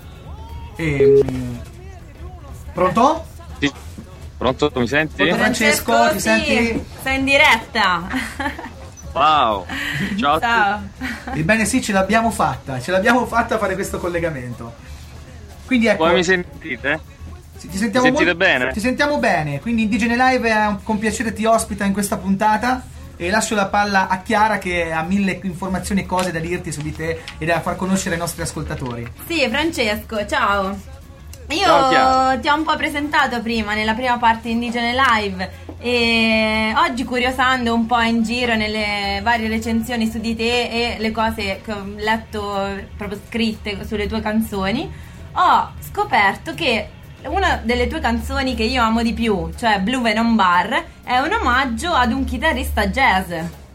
Pronto? Sì. Pronto, mi senti? Pronto, Francesco, ti senti? Sei in diretta. Wow, ciao. Ciao. Ebbene sì, ce l'abbiamo fatta a fare questo collegamento. Quindi ecco. Come mi sentite? Ti sentiamo sentite bene? Ti sentiamo bene, quindi Indigene Live con piacere ti ospita in questa puntata e lascio la palla a Chiara, che ha 1000 informazioni e cose da dirti su di te e da far conoscere ai nostri ascoltatori. Sì, Francesco, ciao. Ciao, ti ho un po' presentato prima, nella prima parte di Indigene Live, e oggi, curiosando un po' in giro nelle varie recensioni su di te e le cose che ho letto proprio scritte sulle tue canzoni, ho scoperto che una delle tue canzoni che io amo di più, cioè Blue Venom Bar, è un omaggio ad un chitarrista jazz.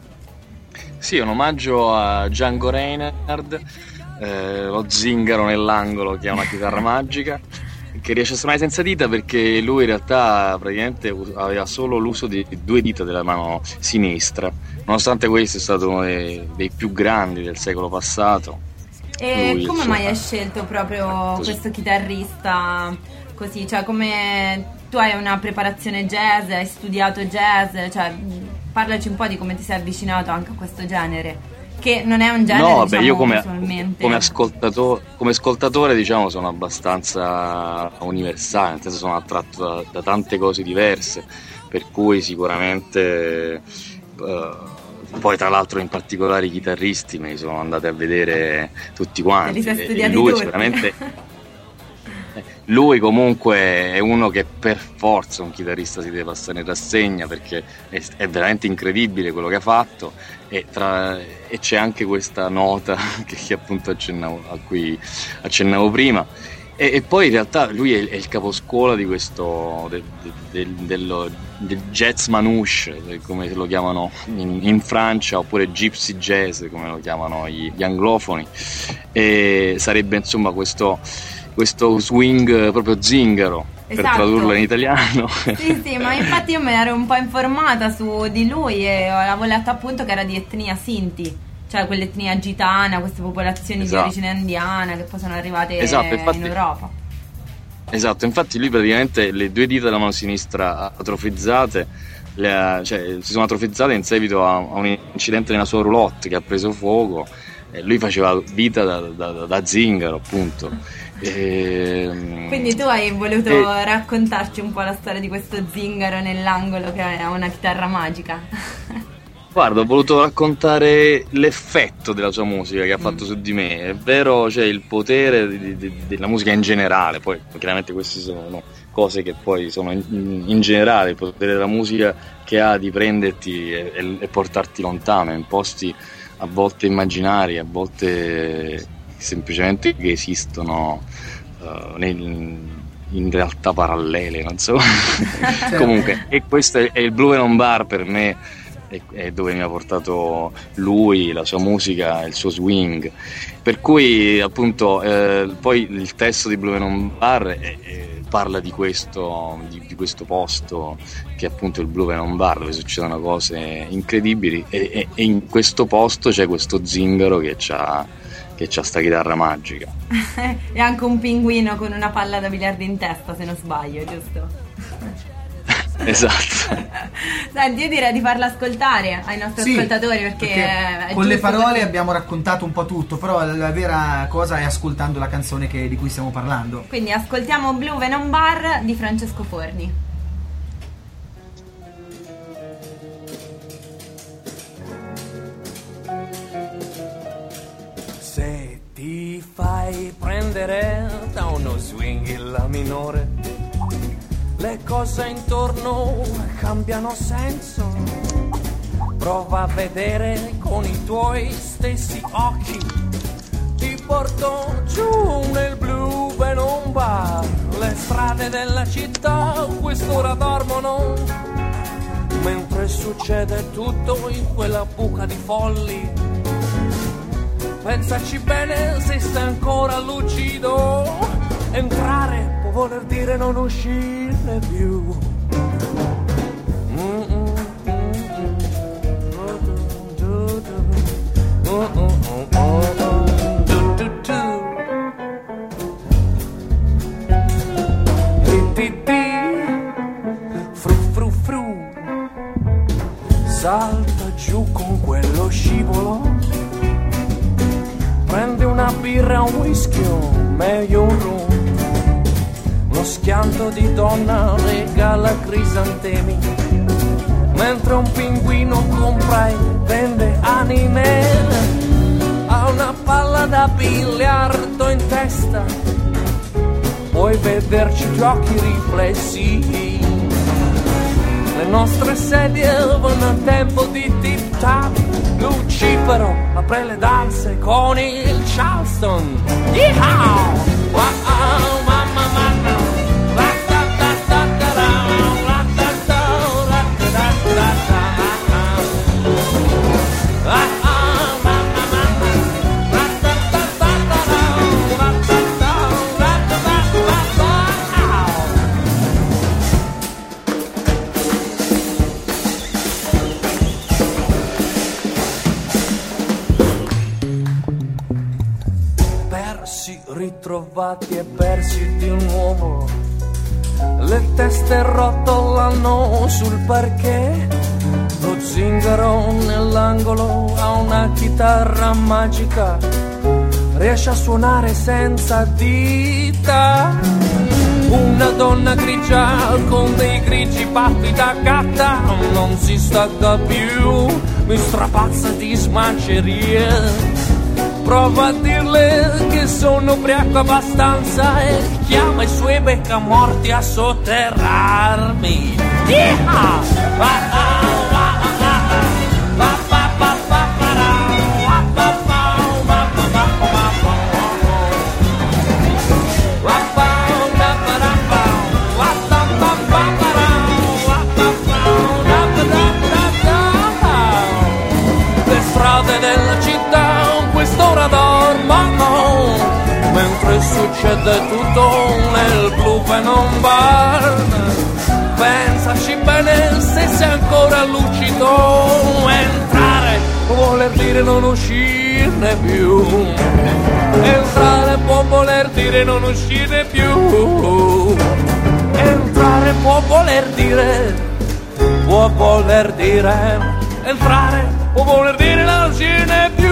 Sì, è un omaggio a Django Reinhardt, lo zingaro nell'angolo che ha una chitarra magica, che riesce a suonare senza dita perché lui in realtà praticamente aveva solo l'uso di 2 dita della mano sinistra. Nonostante questo è stato uno dei più grandi del secolo passato. E Lui, come insomma, mai hai scelto proprio così. questo chitarrista così? Cioè, come tu hai una preparazione jazz, hai studiato jazz, cioè parlaci un po' di come ti sei avvicinato anche a questo genere, che non è un genere, No, diciamo, io visualmente. come ascoltatore diciamo sono abbastanza universale, nel senso sono attratto da tante cose diverse, per cui sicuramente poi tra l'altro in particolare i chitarristi me li sono andati a vedere tutti quanti, Te li sei e studiati lui tutti. sicuramente lui comunque è uno che per forza un chitarrista si deve passare in rassegna, perché è veramente incredibile quello che ha fatto, e c'è anche questa nota che appunto a cui accennavo prima, e poi in realtà lui è il caposcuola di questo del jazz manouche, come lo chiamano in Francia, oppure gypsy jazz come lo chiamano gli anglofoni, e sarebbe insomma questo swing proprio zingaro, per Esatto. tradurlo in italiano. Sì, ma infatti io me ne ero un po' informata su di lui e avevo letto appunto che era di etnia Sinti, cioè quell'etnia gitana, queste popolazioni Esatto. di origine indiana che poi sono arrivate Esatto, infatti, in Europa. Esatto, infatti lui praticamente le 2 dita della mano sinistra atrofizzate, si sono atrofizzate in seguito a un incidente nella sua roulotte che ha preso fuoco, e lui faceva vita da zingaro appunto. Quindi tu hai voluto raccontarci un po' la storia di questo zingaro nell'angolo che ha una chitarra magica. Guarda, ho voluto raccontare l'effetto della sua musica che ha fatto su di me. È vero, cioè il potere della musica in generale, poi chiaramente queste sono cose che poi sono in generale, il potere della musica che ha di prenderti e portarti lontano, in posti a volte immaginari, a volte semplicemente che esistono in realtà parallele, non so. Comunque, e questo è il Blue Venom Bar per me, è dove mi ha portato lui, la sua musica, il suo swing, per cui appunto poi il testo di Blue Venom Bar parla di questo posto che è appunto il Blue Venom Bar, dove succedono cose incredibili, e in questo posto c'è questo zingaro che c'ha sta chitarra magica. E anche un pinguino con una palla da biliardo in testa, se non sbaglio, giusto? Esatto. Senti, io direi di farla ascoltare ai nostri ascoltatori, perché è con le giusto parole così. abbiamo raccontato un po' tutto, però la vera cosa è ascoltando la canzone di cui stiamo parlando. Quindi ascoltiamo Blue Venom Bar di Francesco Forni. Se ti fai prendere da uno swing in la minore, le cose intorno cambiano senso. Prova a vedere con i tuoi stessi occhi. Ti porto giù nel Blue Venom Bar. Le strade della città a quest'ora dormono, mentre succede tutto in quella buca di folli. Pensaci bene se sei ancora lucido. Entrare può voler dire non uscirne più. Fru fru fru. Salta giù con quello scivolo. Prende una birra, un whisky o meglio un rum. Uno schianto di donna regala crisantemi, mentre un pinguino compra e vende anime. Ha una palla da biliardo in testa, puoi vederci gli occhi riflessi. Le nostre sedie vanno a tempo di tip-tap. Lucifero apre le danze con il Charleston. Yeehaw! ritrovati e persi di nuovo. Le teste rotolano sul parquet. Lo zingaro nell'angolo ha una chitarra magica, riesce a suonare senza dita. Una donna grigia con dei grigi baffi da gatta non si stacca più, mi strapazza di smancerie. Prova a dirle che sono ubriaco abbastanza e chiama i suoi beccamorti a sotterrarmi. Le strade della città quest'ora dormono, mentre succede tutto nel club e non bar. Pensaci bene se sei ancora lucido. Entrare può voler dire non uscirne più. Entrare può voler dire non uscirne più. Entrare può voler dire, entrare può voler dire non uscirne più.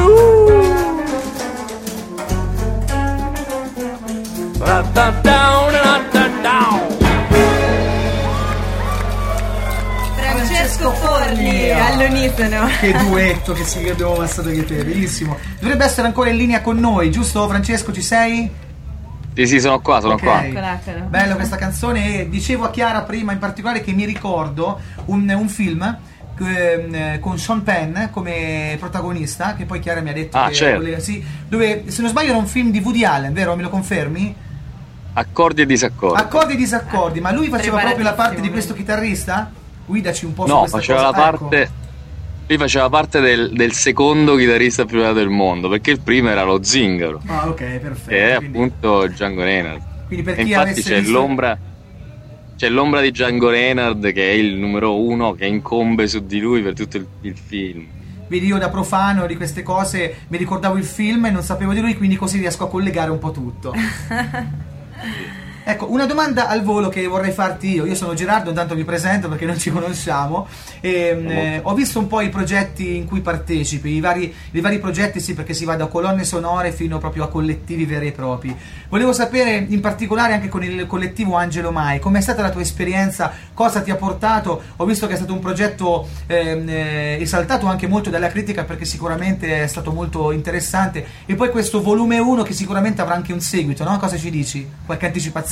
Francesco Forni all'unisono. Che duetto che abbiamo passato io e te, bellissimo. Dovrebbe essere ancora in linea con noi, giusto Francesco, ci sei? Sì, sono qua, qua. Eccolo. Bello questa canzone, e dicevo a Chiara prima in particolare che mi ricordo un film con Sean Penn come protagonista, che poi Chiara mi ha detto che certo. sì, dove se non sbaglio era un film di Woody Allen, vero? Me lo confermi? Accordi e disaccordi. Accordi e disaccordi, ma lui faceva proprio la parte di questo chitarrista? Guidaci un po' su questa faceva cosa. la parte. Lui faceva parte del secondo chitarrista più bravo del mondo, perché il primo era lo Zingaro. Ah, ok, perfetto. Che è quindi, appunto Django Reinhardt. Quindi per e chi infatti avesse c'è visto... C'è l'ombra di Django Reinhardt, che è il numero uno, che incombe su di lui per tutto il film. Vedi, io da profano di queste cose mi ricordavo il film e non sapevo di lui, quindi così riesco a collegare un po' tutto. Ecco, una domanda al volo che vorrei farti io. Io sono Gerardo, intanto mi presento perché non ci conosciamo. Ho visto un po' i progetti in cui partecipi, i vari progetti, sì, perché si va da colonne sonore fino proprio a collettivi veri e propri. Volevo sapere in particolare anche con il collettivo Angelo Mai, com'è stata la tua esperienza, cosa ti ha portato. Ho visto che è stato un progetto esaltato anche molto dalla critica, perché sicuramente è stato molto interessante, e poi questo volume 1 che sicuramente avrà anche un seguito, no? Cosa ci dici? Qualche anticipazione?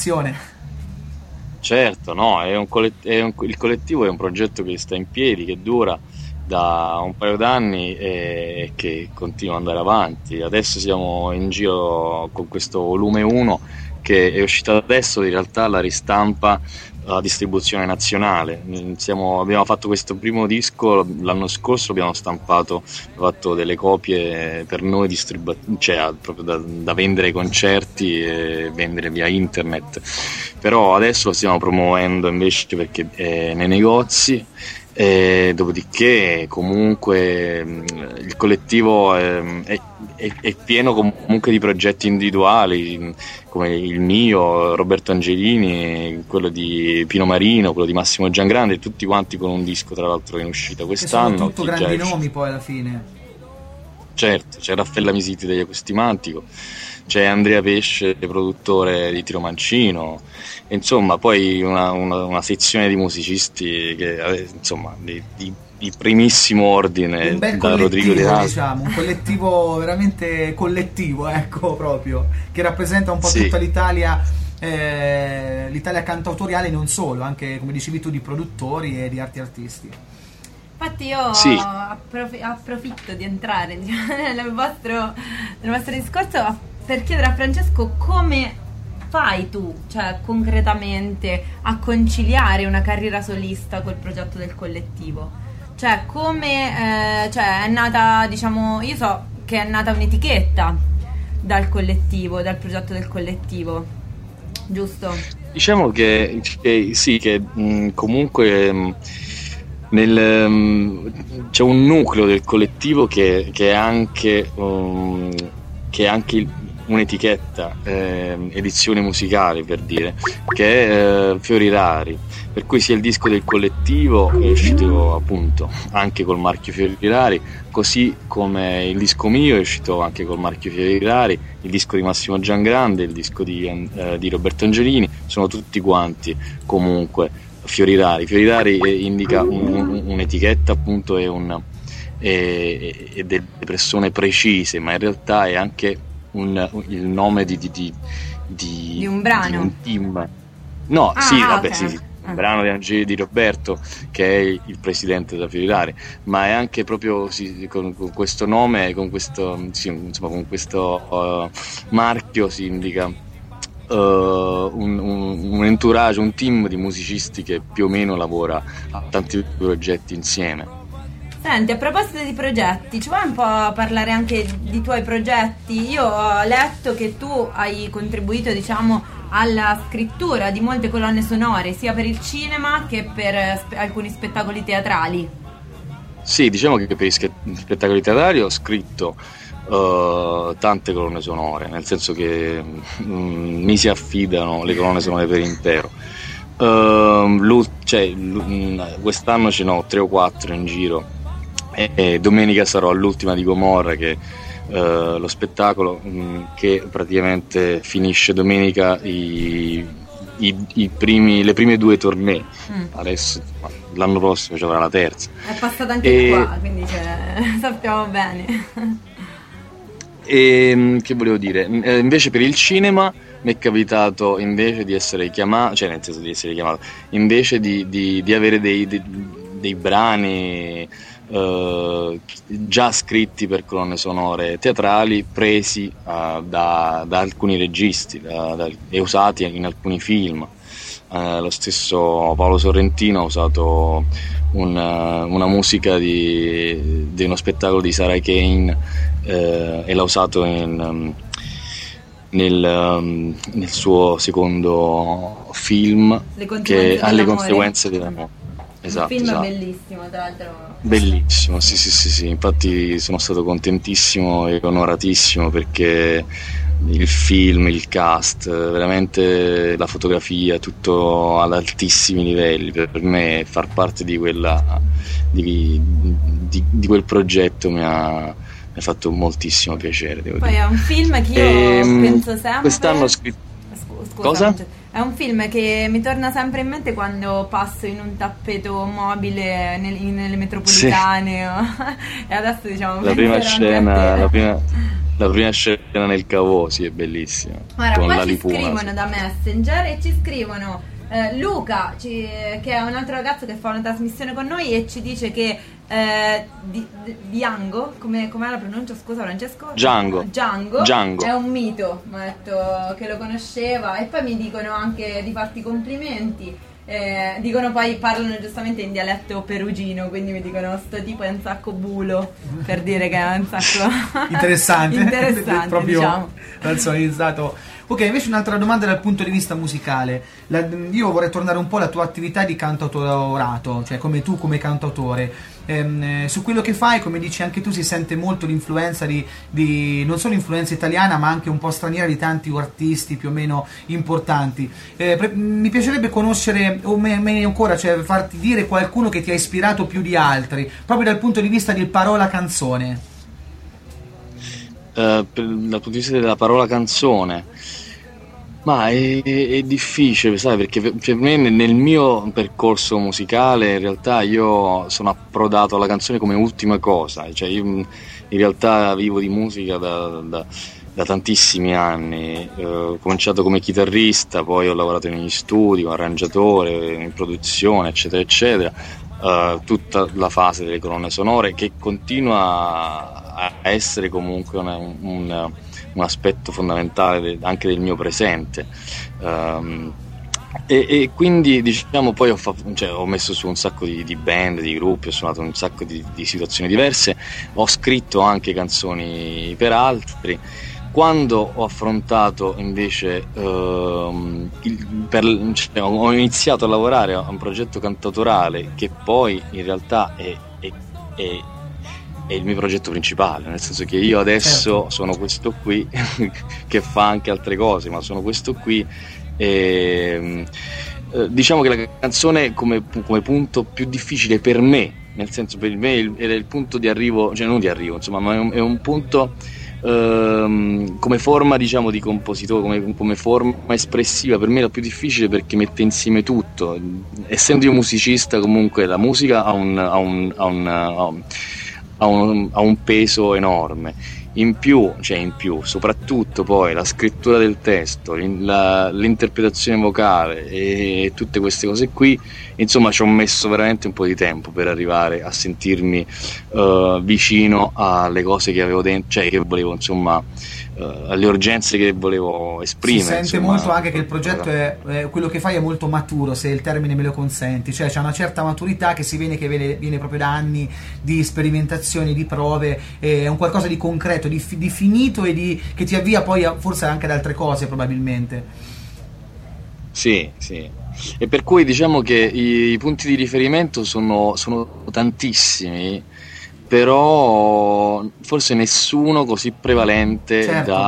Certo, no, il collettivo è un progetto che sta in piedi, che dura da un paio d'anni e che continua ad andare avanti. Adesso siamo in giro con questo volume 1 che è uscito adesso, in realtà la ristampa, la distribuzione nazionale. Abbiamo fatto questo primo disco l'anno scorso, abbiamo fatto delle copie per noi, cioè proprio da vendere ai concerti e vendere via internet, però adesso lo stiamo promuovendo invece perché è nei negozi. Dopodiché comunque il collettivo è pieno comunque di progetti individuali, come il mio, Roberto Angelini, quello di Pino Marino, quello di Massimo Giangrande, tutti quanti con un disco tra l'altro in uscita quest'anno. Sono tutto grandi nomi poi alla fine. Certo, c'è Raffaella Misiti degli Acustimantico, c'è Andrea Pesce, produttore di Tiro Mancino, e insomma poi una sezione di musicisti che insomma di primissimo ordine, un bel da Rodrigo De Haas, diciamo, un collettivo veramente collettivo, ecco, proprio, che rappresenta un po' sì, tutta l'Italia, l'Italia cantautoriale, non solo, anche come dicevi tu di produttori e di artisti. Infatti io sì, approfitto di entrare nel vostro discorso per chiedere a Francesco come fai tu, cioè concretamente, a conciliare una carriera solista col progetto del collettivo. Cioè come cioè è nata, diciamo, io so che è nata un'etichetta dal collettivo, dal progetto del collettivo, giusto? Diciamo che sì, che comunque c'è un nucleo del collettivo che è anche un'etichetta, edizioni musicali per dire, che è Fiori Rari, per cui sia il disco del collettivo è uscito appunto anche col marchio Fiori Rari, così come il disco mio è uscito anche col marchio Fiori Rari, il disco di Massimo Giangrande, il disco di Roberto Angelini, sono tutti quanti comunque Fiori Rari. Fiori Rari indica un'etichetta appunto e delle persone precise, ma in realtà è anche il nome di un brano, di un team. No, okay. Sì, un brano di Roberto, che è il presidente della Fiori Rari, ma è anche proprio con questo nome, con questo marchio si indica un entourage, un team di musicisti che più o meno lavora a tanti progetti insieme. Senti, a proposito di progetti, ci vuoi un po' parlare anche di tuoi progetti? Io ho letto che tu hai contribuito, diciamo, alla scrittura di molte colonne sonore, sia per il cinema che per alcuni spettacoli teatrali. Sì, diciamo che per gli spettacoli teatrali ho scritto tante colonne sonore, nel senso che mi si affidano le colonne sonore per intero. Quest'anno ce n'ho 3 o 4 in giro. E domenica sarò all'Ultima di Gomorra, che lo spettacolo che praticamente finisce domenica le prime 2 tournée. Adesso l'anno prossimo ci avrà la terza. È passata anche qua, quindi sappiamo bene. E che volevo dire? Invece per il cinema mi è capitato, invece di essere chiamato, cioè nel senso di essere chiamato, invece di avere dei brani già scritti per colonne sonore teatrali, presi da alcuni registi e usati in alcuni film. Lo stesso Paolo Sorrentino ha usato una musica di uno spettacolo di Sarah Kane e l'ha usato nel suo secondo film, che ha le conseguenze dell'amore. Esatto, un film bellissimo, tra l'altro. Bellissimo, sì, infatti sono stato contentissimo e onoratissimo, perché il film, il cast, veramente la fotografia, tutto ad altissimi livelli. Per me far parte di quel progetto mi ha fatto moltissimo piacere, devo Poi dire. È un film che io penso sempre. Quest'anno ho scritto. Scusa, Cosa? È un film che mi torna sempre in mente quando passo in un tappeto mobile nelle metropolitane. Sì. E adesso diciamo la prima scena nel Cavò, sì, è bellissima. Guarda, con poi la ci Lipuna, scrivono da Messenger e ci scrivono Luca, che è un altro ragazzo che fa una trasmissione con noi, e ci dice che Django, com'è la pronuncia, scusa Francesco? Django è un mito, mi ha detto che lo conosceva, e poi mi dicono anche di farti complimenti. Dicono, poi parlano giustamente in dialetto perugino, quindi mi dicono sto tipo è un sacco bulo, per dire che è un sacco interessante proprio diciamo razionalizzato. Ok, invece un'altra domanda dal punto di vista musicale. Io vorrei tornare un po' alla tua attività di cantautorato, cioè come tu come cantautore. Su quello che fai, come dici anche tu, si sente molto l'influenza di non solo influenza italiana, ma anche un po' straniera, di tanti artisti più o meno importanti. Mi piacerebbe conoscere, o meglio ancora, cioè farti dire qualcuno che ti ha ispirato più di altri, proprio dal punto di vista di parola canzone. Dal punto di vista della parola canzone, ma è difficile, sai, perché per me nel mio percorso musicale in realtà io sono approdato alla canzone come ultima cosa, cioè io in realtà vivo di musica da tantissimi anni. Ho cominciato come chitarrista, poi ho lavorato negli studi come arrangiatore, in produzione, eccetera eccetera, tutta la fase delle colonne sonore, che continua a essere comunque un aspetto fondamentale anche del mio presente, e quindi diciamo poi ho messo su un sacco di band, di gruppi, ho suonato un sacco di situazioni diverse, ho scritto anche canzoni per altri. Quando ho affrontato invece ho iniziato a lavorare a un progetto cantautorale, che poi in realtà è il mio progetto principale, nel senso che io adesso sono questo qui che fa anche altre cose, ma sono questo qui e diciamo che la canzone come punto più difficile per me, nel senso per me era il punto di arrivo, cioè non di arrivo insomma, ma è un punto come forma diciamo di compositore, come forma espressiva per me la più difficile, perché mette insieme tutto. Essendo io musicista, comunque la musica ha un peso enorme. In più, soprattutto poi la scrittura del testo, l'interpretazione vocale e tutte queste cose qui, insomma ci ho messo veramente un po' di tempo per arrivare a sentirmi vicino alle cose che avevo dentro, cioè che volevo, insomma, alle urgenze che volevo esprimere. Si sente insomma, molto anche che il progetto è quello che fai è molto maturo, se il termine me lo consenti, cioè c'è una certa maturità che viene proprio da anni di sperimentazioni, di prove, è un qualcosa di concreto, di finito e che ti avvia poi forse anche ad altre cose probabilmente. Sì, e per cui diciamo che i punti di riferimento sono tantissimi, però forse nessuno così prevalente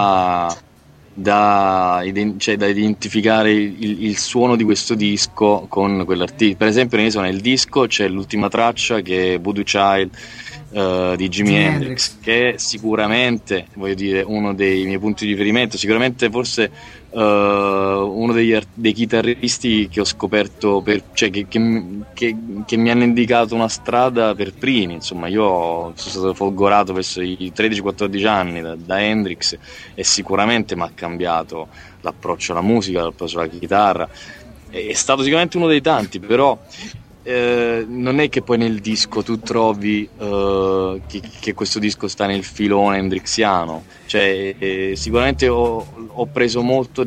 da identificare il suono di questo disco con quell'artista. Per esempio nel disco c'è l'ultima traccia che è Voodoo Child di Jimi Hendrix, che è sicuramente, voglio dire, uno dei miei punti di riferimento, sicuramente forse uno dei chitarristi che ho scoperto che mi hanno indicato una strada per primi. Insomma, io sono stato folgorato verso i 13-14 anni da Hendrix, e sicuramente mi ha cambiato l'approccio alla musica, l'approccio alla chitarra. È stato sicuramente uno dei tanti, però non è che poi nel disco tu trovi che questo disco sta nel filone hendrixiano, cioè sicuramente ho preso molto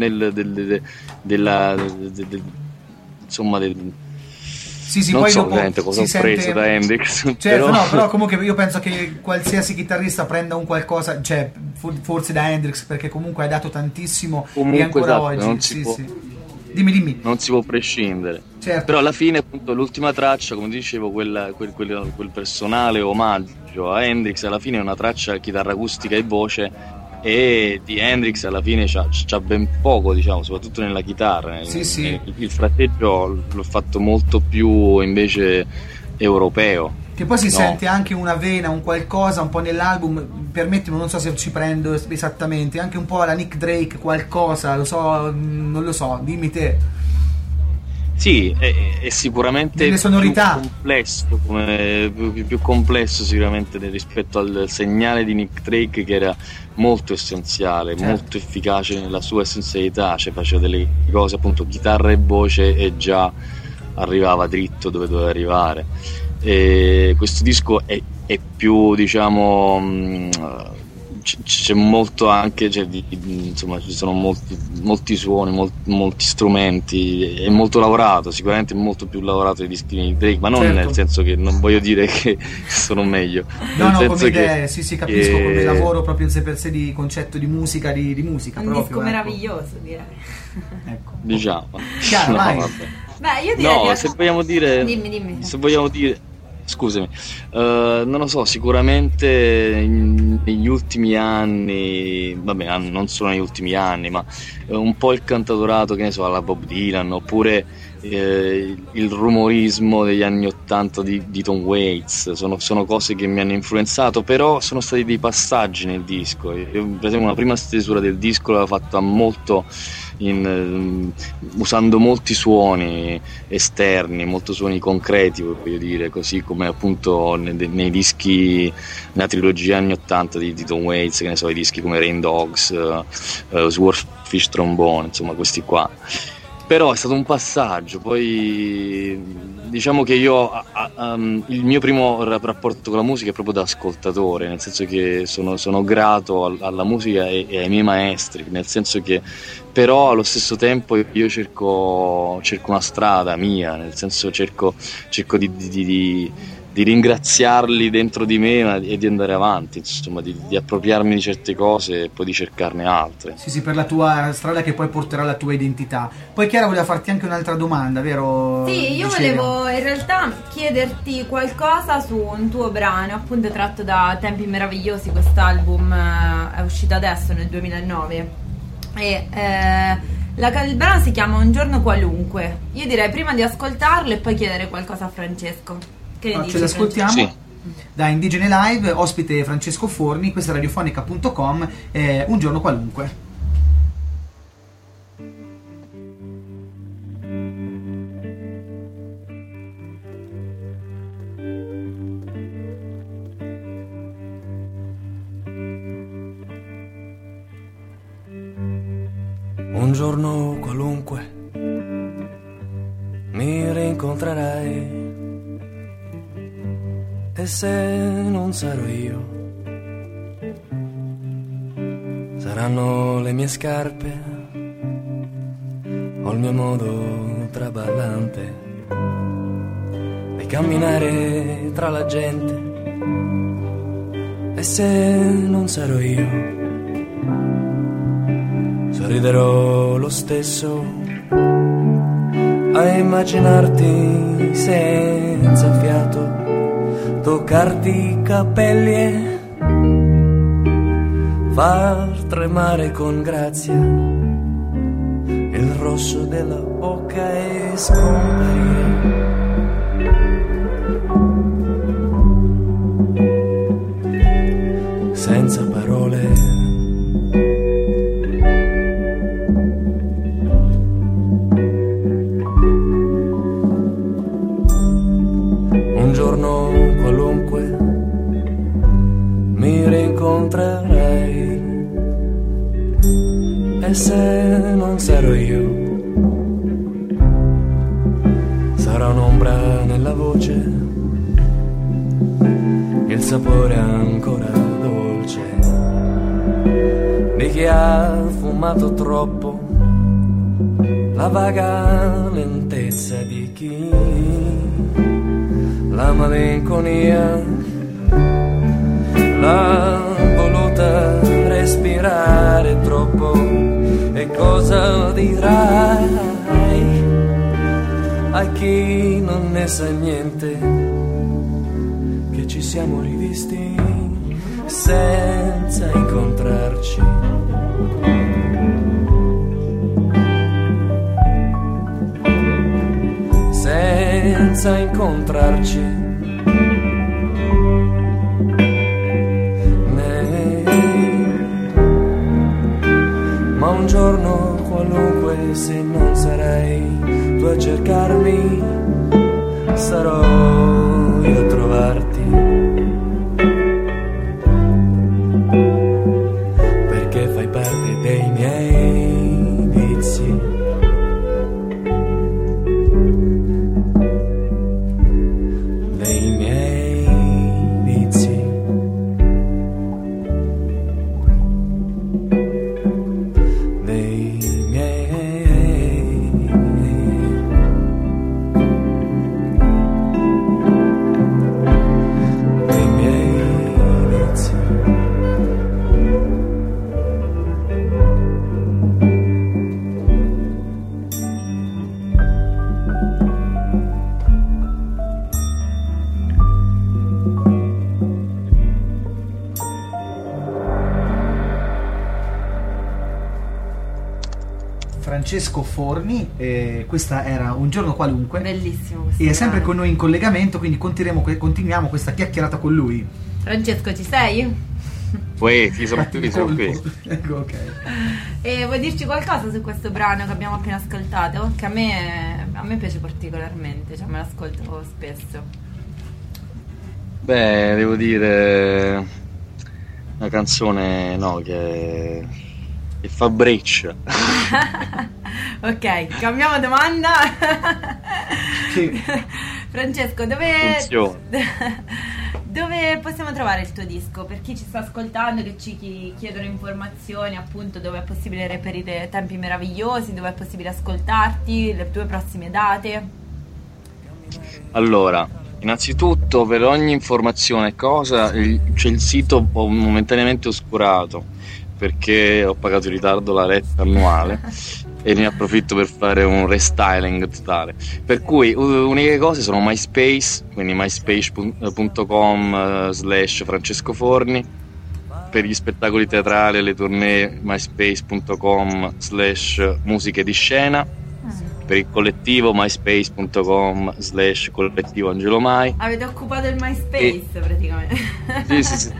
insomma sì, non poi so dopo veramente cosa ho preso da Hendrix, certo, però comunque io penso che qualsiasi chitarrista prenda un qualcosa, cioè forse da Hendrix, perché comunque ha dato tantissimo, comunque, e ancora esatto, oggi non si può. Dimmi. Non si può prescindere. Certo. Però alla fine, appunto, l'ultima traccia, come dicevo, quel personale omaggio a Hendrix, alla fine è una traccia chitarra acustica e voce, e di Hendrix alla fine c'ha ben poco, diciamo, soprattutto nella chitarra. Sì. Il fraseggio l'ho fatto molto più invece europeo. Che poi si sente anche una vena, un qualcosa un po' nell'album, permettimi, non so se ci prendo esattamente, anche un po' alla Nick Drake qualcosa, non lo so, dimmi te. Sì, è sicuramente delle sonorità più complesso sicuramente rispetto al segnale di Nick Drake, che era molto essenziale, certo, molto efficace nella sua essenzialità, cioè faceva delle cose appunto chitarra e voce e già arrivava dritto dove doveva arrivare. E questo disco è più, diciamo, c'è molto anche, insomma ci sono molti suoni, molti strumenti, è molto lavorato, sicuramente molto più lavorato dei dischi di Drake, ma non certo, nel senso che non voglio dire che sono meglio, no come idee, sì capisco, come lavoro proprio in sé per sé, di concetto di musica, di musica, un proprio, disco meraviglioso, direi. Ecco. Diciamo chiaro, vai. Vabbè. Beh, io direi no, se vogliamo dire dimmi. Se vogliamo dire, scusami, non lo so, sicuramente negli ultimi anni, vabbè, non solo negli ultimi anni, ma un po' il cantautorato, che ne so, alla Bob Dylan, oppure il rumorismo degli anni '80 di Tom Waits, sono cose che mi hanno influenzato, però sono stati dei passaggi nel disco. Io, per esempio, una prima stesura del disco l'ho fatta molto usando molti suoni esterni, molti suoni concreti, voglio dire, così come appunto nei dischi, nella trilogia anni '80 di Tom Waits, che ne so, i dischi come Rain Dogs, Swordfish Trombone, insomma questi qua. Però è stato un passaggio, poi diciamo che io il mio primo rapporto con la musica è proprio da ascoltatore, nel senso che sono grato alla musica e ai miei maestri, nel senso che però allo stesso tempo io cerco una strada mia, nel senso cerco di ringraziarli dentro di me e di andare avanti, insomma, di appropriarmi di certe cose e poi di cercarne altre. Sì, per la tua strada che poi porterà la tua identità. Poi Chiara voleva farti anche un'altra domanda, vero? Sì, io volevo in realtà chiederti qualcosa su un tuo brano, appunto tratto da Tempi Meravigliosi. Quest'album è uscito adesso nel 2009 e il brano si chiama Un giorno qualunque. Io direi prima di ascoltarlo e poi chiedere qualcosa a Francesco. Che ne dici, ce l'ascoltiamo? Sì. Da Indigene Live, ospite Francesco Forni, questa è radiofonica.com, Un giorno qualunque. Un giorno qualunque mi rincontrerai e se non sarò io saranno le mie scarpe o il mio modo traballante di camminare tra la gente. E se non sarò io sorriderò lo stesso a immaginarti senza fiato, toccarti i capelli e far tremare con grazia il rosso della bocca e scomparire. Senza parole. Un giorno qualunque mi rincontrerai e se non sarò io sarà un'ombra nella voce, il sapore ancora dolce di chi ha fumato troppo, la vaga lentezza di chi la malinconia l'ha voluta respirare troppo. E cosa dirai a chi non ne sa niente che ci siamo rivisti senza incontrarci? Senza incontrarci, ma un giorno qualunque, se non sarai tu a cercarmi, sarò io a trovarti, perché fai parte dei miei vizi. Francesco Forni, questa era Un giorno qualunque. Bellissimo questo. E è sempre con noi in collegamento, quindi continuiamo questa chiacchierata con lui. Francesco, ci sei? Sì, sono qui. Ecco, ok. E vuoi dirci qualcosa su questo brano che abbiamo appena ascoltato? Che a me piace particolarmente, cioè me l'ascolto spesso. Beh, devo dire una canzone che fa breccia. Ok, cambiamo domanda. Sì. Francesco, dove possiamo trovare il tuo disco? Per chi ci sta ascoltando, che ci chiedono informazioni, appunto, dove è possibile reperire Tempi Meravigliosi, dove è possibile ascoltarti, le tue prossime date. Allora, innanzitutto, per ogni informazione c'è il sito un po' momentaneamente oscurato perché ho pagato in ritardo la retta annuale e ne approfitto per fare un restyling totale. Per cui uniche cose sono MySpace, quindi myspace.com/Francesco Forni. Per gli spettacoli teatrali e le tournée myspace.com/musiche di scena. Per il collettivo myspace.com/collettivo Angelo Mai. Avete occupato il MySpace praticamente. Sì.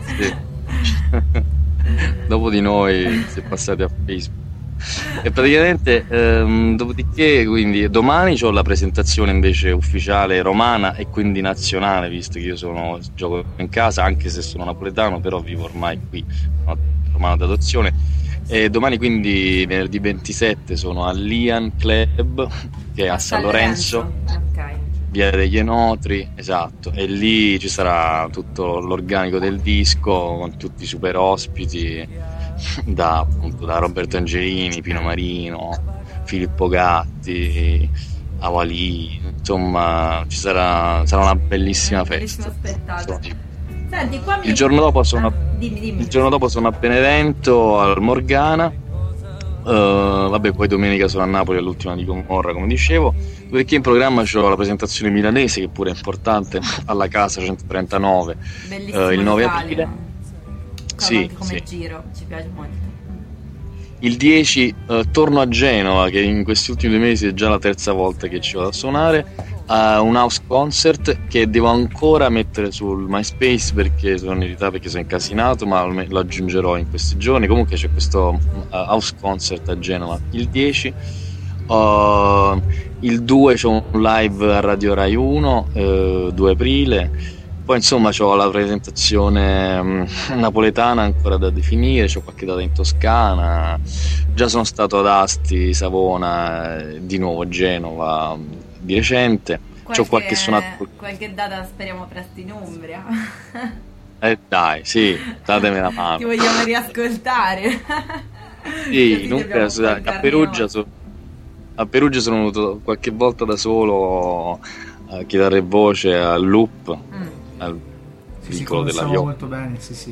Dopo di noi si è passati a Facebook. E praticamente dopodiché, quindi domani c'ho la presentazione invece ufficiale romana e quindi nazionale, visto che io gioco in casa, anche se sono napoletano, però vivo ormai qui, romano d'adozione. E domani, quindi venerdì 27, sono all'Ian Club, che è a San Lorenzo, via degli Enotri, esatto, e lì ci sarà tutto l'organico del disco con tutti i super ospiti da Roberto Angelini, Pino Marino, Filippo Gatti, Avalì, insomma sarà una bellissima festa. Senti, qua il giorno dopo sono dimmi. Il giorno dopo sono a Benevento al Morgana. Poi domenica sono a Napoli all'ultima di Gomorra, come dicevo, perché in programma c'ho la presentazione milanese, che pure è importante, alla Casa 139, il 9 aprile. Sì, giro, ci piace molto. Il 10 torno a Genova, che in questi ultimi 2 mesi è già la terza volta che ci vado a suonare, un house concert che devo ancora mettere sul MySpace perché sono in ritardo, perché sono incasinato, ma lo aggiungerò in questi giorni. Comunque c'è questo house concert a Genova il 10. Il 2 c'è un live a Radio Rai 1, 2 aprile. Poi insomma c'ho la presentazione napoletana ancora da definire, c'ho qualche data in Toscana, già sono stato ad Asti, Savona, di nuovo a Genova di recente. C'ho qualche suonato. Qualche data speriamo presto in Umbria. Dai, sì, datemi una mano. Ti vogliamo riascoltare. Sì, in Umbria, a Perugia sono venuto qualche volta da solo a chitarra e voce al Loop. Al piccolo della Viola. Molto bene, sì.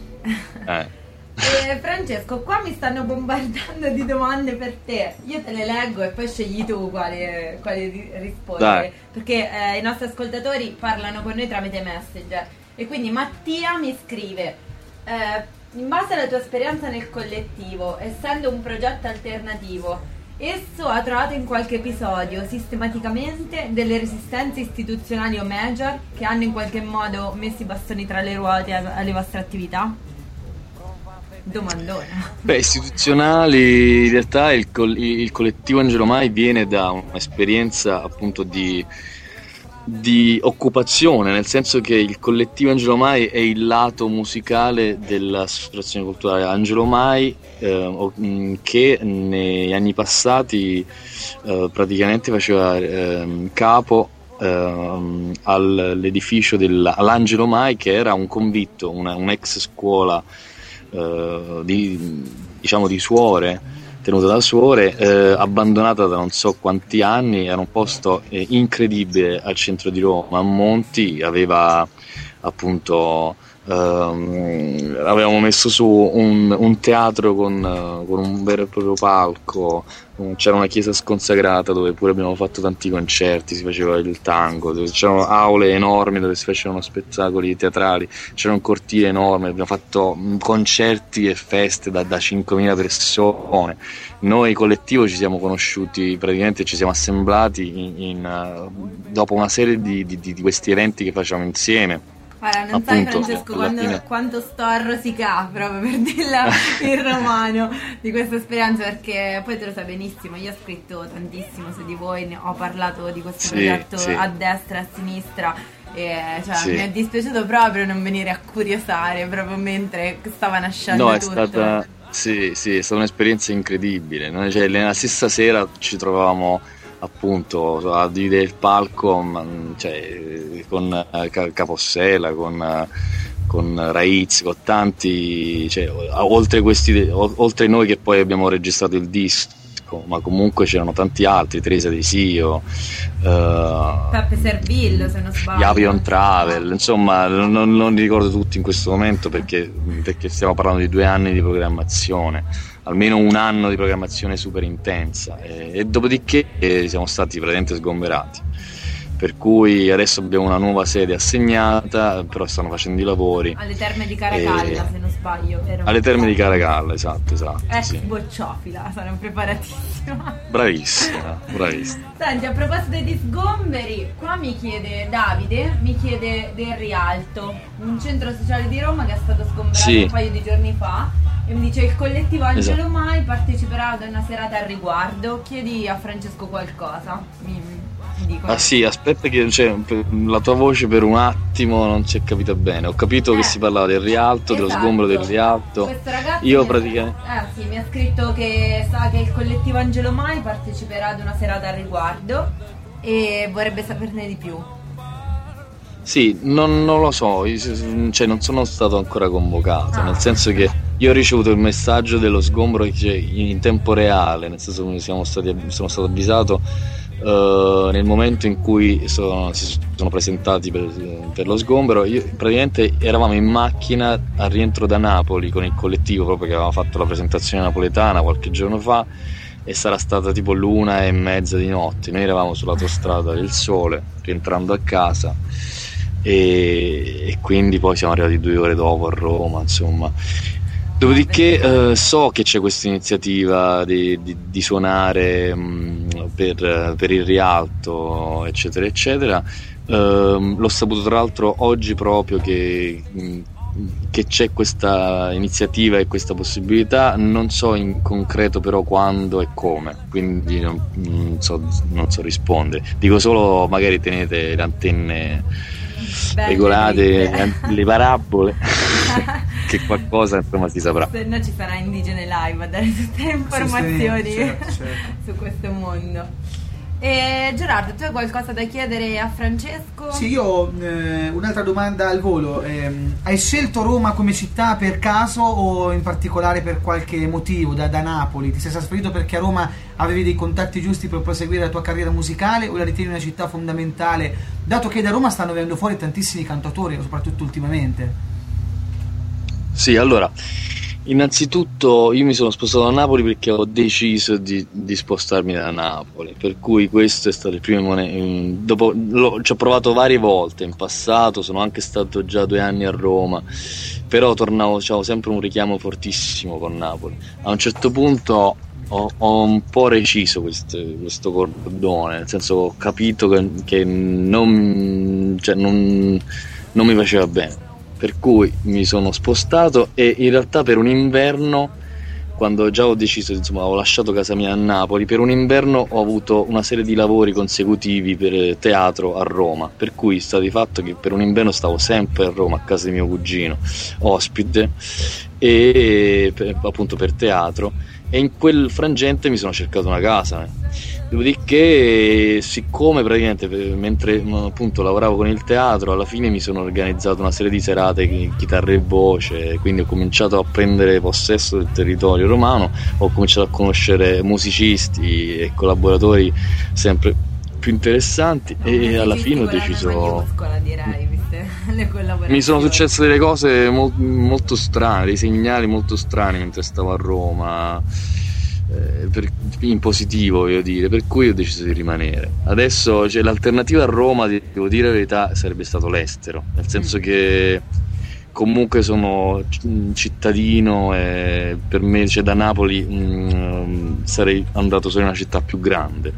Francesco, qua mi stanno bombardando di domande per te. Io te le leggo e poi scegli tu quale rispondere. Dai. Perché i nostri ascoltatori parlano con noi tramite Messenger. E quindi Mattia mi scrive: in base alla tua esperienza nel collettivo, essendo un progetto alternativo, esso ha trovato in qualche episodio sistematicamente delle resistenze istituzionali o major che hanno in qualche modo messo i bastoni tra le ruote alle vostre attività? Domandona. Istituzionali, in realtà il collettivo Angelo Mai viene da un'esperienza appunto di occupazione, nel senso che il collettivo Angelo Mai è il lato musicale dell'associazione culturale Angelo Mai, che negli anni passati praticamente faceva capo all'edificio all'Angelo Mai, che era un convitto, un'ex scuola di suore, tenuta da suore, abbandonata da non so quanti anni. Era un posto incredibile al centro di Roma, a Monti. Aveva appunto avevamo messo su un teatro con un vero e proprio palco, c'era una chiesa sconsacrata dove pure abbiamo fatto tanti concerti, si faceva il tango, c'erano aule enormi dove si facevano spettacoli teatrali, c'era un cortile enorme, abbiamo fatto concerti e feste da 5.000 persone. Noi collettivo ci siamo conosciuti, praticamente ci siamo assemblati dopo una serie di questi eventi che facciamo insieme. Guarda, non sai Francesco quanto sto a rosicare, proprio per dirla in romano, di questa esperienza, perché poi te lo sai benissimo, io ho scritto tantissimo su di voi, ho parlato di questo progetto a destra e a sinistra, e mi è dispiaciuto proprio non venire a curiosare proprio mentre stava nascendo tutto. È stata un'esperienza incredibile, no? Nella stessa sera ci trovavamo appunto a dividere il palco, con Capossela, con Raiz, con tanti, oltre noi che poi abbiamo registrato il disco, ecco, ma comunque c'erano tanti altri, Teresa Di Sio, Peppe Servillo, se non sbaglio, gli Avion Travel, insomma non li ricordo tutti in questo momento perché stiamo parlando di 2 anni di programmazione, almeno 1 anno di programmazione super intensa, e dopodiché siamo stati praticamente sgomberati. Per cui adesso abbiamo una nuova sede assegnata, però stanno facendo i lavori alle Terme di Caracalla, se non sbaglio, vero? Alle Terme di Caracalla, esatto, Ex sì. Bocciofila, sono preparatissima. Bravissima. Senti, a proposito di sgomberi, qua Davide mi chiede del Rialto, un centro sociale di Roma che è stato sgomberato un paio di giorni fa, e mi dice: il collettivo Angelo Mai parteciperà ad una serata al riguardo. Chiedi a Francesco qualcosa. Ah sì, aspetta che la tua voce per un attimo non si è capita bene. Ho capito che si parlava del Rialto, dello sgombero del Rialto. Questo ragazzo mi ha scritto che sa che il collettivo Angelo Mai parteciperà ad una serata al riguardo e vorrebbe saperne di più. Sì, non lo so, non sono stato ancora convocato, nel senso che io ho ricevuto il messaggio dello sgombero in tempo reale, nel senso che sono stato avvisato nel momento in cui si sono presentati per lo sgombero. Io praticamente eravamo in macchina al rientro da Napoli con il collettivo, proprio che avevamo fatto la presentazione napoletana qualche giorno fa, e sarà stata tipo l'1:30 di notte. Noi eravamo sull'autostrada del Sole rientrando a casa e quindi poi siamo arrivati 2 ore dopo a Roma, insomma. Dopodiché so che c'è questa iniziativa di suonare per il Rialto, eccetera eccetera. L'ho saputo tra l'altro oggi proprio che c'è questa iniziativa e questa possibilità. Non so in concreto però quando e come, quindi non so rispondere. Dico solo magari tenete le antenne regolate, le parabole che qualcosa insomma si saprà. Se no ci sarà Indigene Live a dare tutte le informazioni certo. su questo mondo. E Gerardo, tu hai qualcosa da chiedere a Francesco? Sì, io ho un'altra domanda al volo. Hai scelto Roma come città per caso o in particolare per qualche motivo da Napoli? Ti sei trasferito perché a Roma avevi dei contatti giusti per proseguire la tua carriera musicale o la ritieni una città fondamentale, dato che da Roma stanno venendo fuori tantissimi cantautori, soprattutto ultimamente? Sì, allora, innanzitutto io mi sono spostato a Napoli perché ho deciso di spostarmi da Napoli, per cui questo è stato il primo dopo ci ho provato varie volte in passato, sono anche stato già 2 anni a Roma, però c'avevo sempre un richiamo fortissimo con Napoli. A un certo punto ho un po' reciso questo cordone, nel senso ho capito che non mi faceva bene. Per cui mi sono spostato e in realtà per un inverno, quando già ho deciso, insomma, ho lasciato casa mia a Napoli, per un inverno ho avuto una serie di lavori consecutivi per teatro a Roma, per cui sta di fatto che per un inverno stavo sempre a Roma a casa di mio cugino, ospite, e appunto per teatro, e in quel frangente mi sono cercato una casa. Dopodiché, siccome praticamente mentre appunto lavoravo con il teatro, alla fine mi sono organizzato una serie di serate chitarra e voce, quindi ho cominciato a prendere possesso del territorio romano, ho cominciato a conoscere musicisti e collaboratori sempre più interessanti, e alla fine ho deciso, mi sono successe delle cose molto strane, dei segnali molto strani mentre stavo a Roma, in positivo voglio dire, per cui ho deciso di rimanere. Adesso l'alternativa a Roma, devo dire la verità, sarebbe stato l'estero, nel senso che comunque sono cittadino e per me da Napoli sarei andato solo in una città più grande,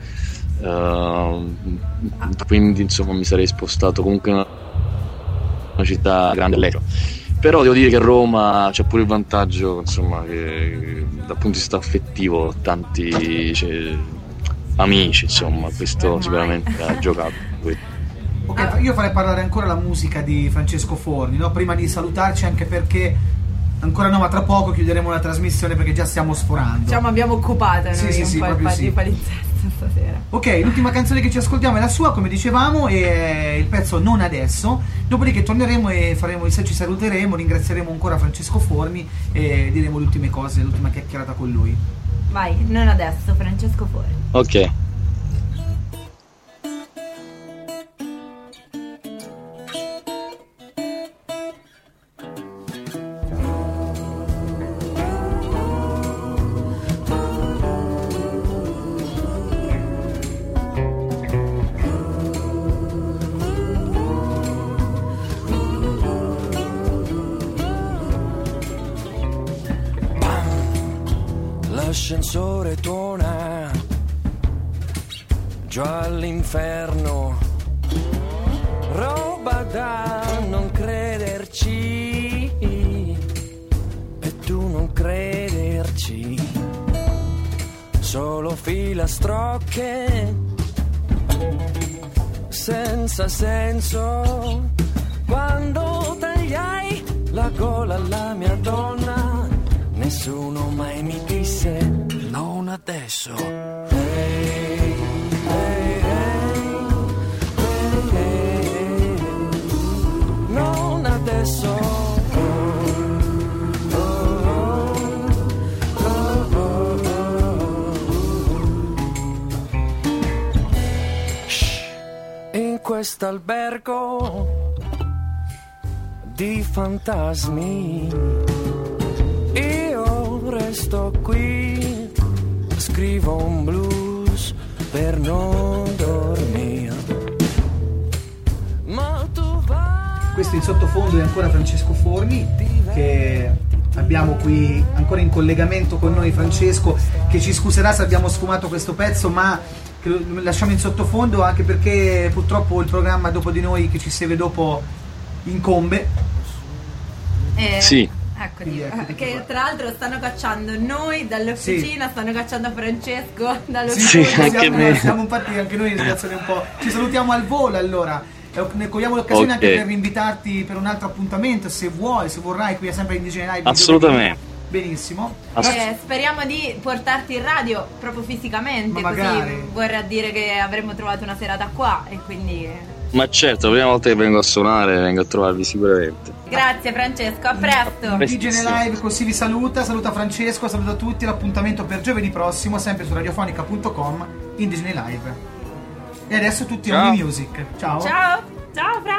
quindi insomma mi sarei spostato comunque in una città grande all'estero. Però devo dire che a Roma c'è pure il vantaggio, insomma, che dal punto di vista affettivo tanti amici, insomma, questo sicuramente ha giocato. Ok, io farei parlare ancora la musica di Francesco Forni, no? Prima di salutarci, anche perché ancora no, ma tra poco chiuderemo la trasmissione perché già stiamo sforando. Diciamo abbiamo occupato noi un po' di palinsesto. stasera. Ok, l'ultima canzone che ci ascoltiamo è la sua, come dicevamo, e il pezzo Non Adesso. Dopodiché torneremo e ci saluteremo, ringrazieremo ancora Francesco Forni e diremo le ultime cose, l'ultima chiacchierata con lui. Vai, Non Adesso, Francesco Forni. Ok. L'ascensore tuona giù all'inferno, roba da non crederci e tu non crederci, solo filastrocche senza senso. Quando tagliai la gola alla mia donna, nessuno mai mi disse non adesso. Hey, hey, hey, hey, hey. Non adesso. In quest'albergo di fantasmi io resto qui, scrivo un blues per non dormire. Ma tu vai. Questo in sottofondo è ancora Francesco Forni, che abbiamo qui ancora in collegamento con noi. Francesco, che ci scuserà se abbiamo sfumato questo pezzo, ma che lo lasciamo in sottofondo anche perché purtroppo il programma dopo di noi che ci segue dopo incombe. Sì. Eccoti, che tra l'altro stanno cacciando noi dall'officina, sì. Stanno cacciando Francesco dall'officina. Sì, anche noi. Siamo infatti anche noi in situazione un po'. Ci salutiamo al volo allora. Ne cogliamo l'occasione anche per invitarti per un altro appuntamento, se vuoi, se vorrai, qui sempre in Indigene Live. Assolutamente. Benissimo. Speriamo di portarti in radio proprio fisicamente, così vorrà dire che avremmo trovato una serata qua e quindi. Ma certo, la prima volta che vengo a suonare vengo a trovarvi sicuramente. Grazie Francesco, a presto. Indigene Live così vi saluta Francesco, saluta tutti, l'appuntamento per giovedì prossimo sempre su radiofonica.com, Indigene Live. E adesso tutti Only Music. Ciao. Ciao Fra.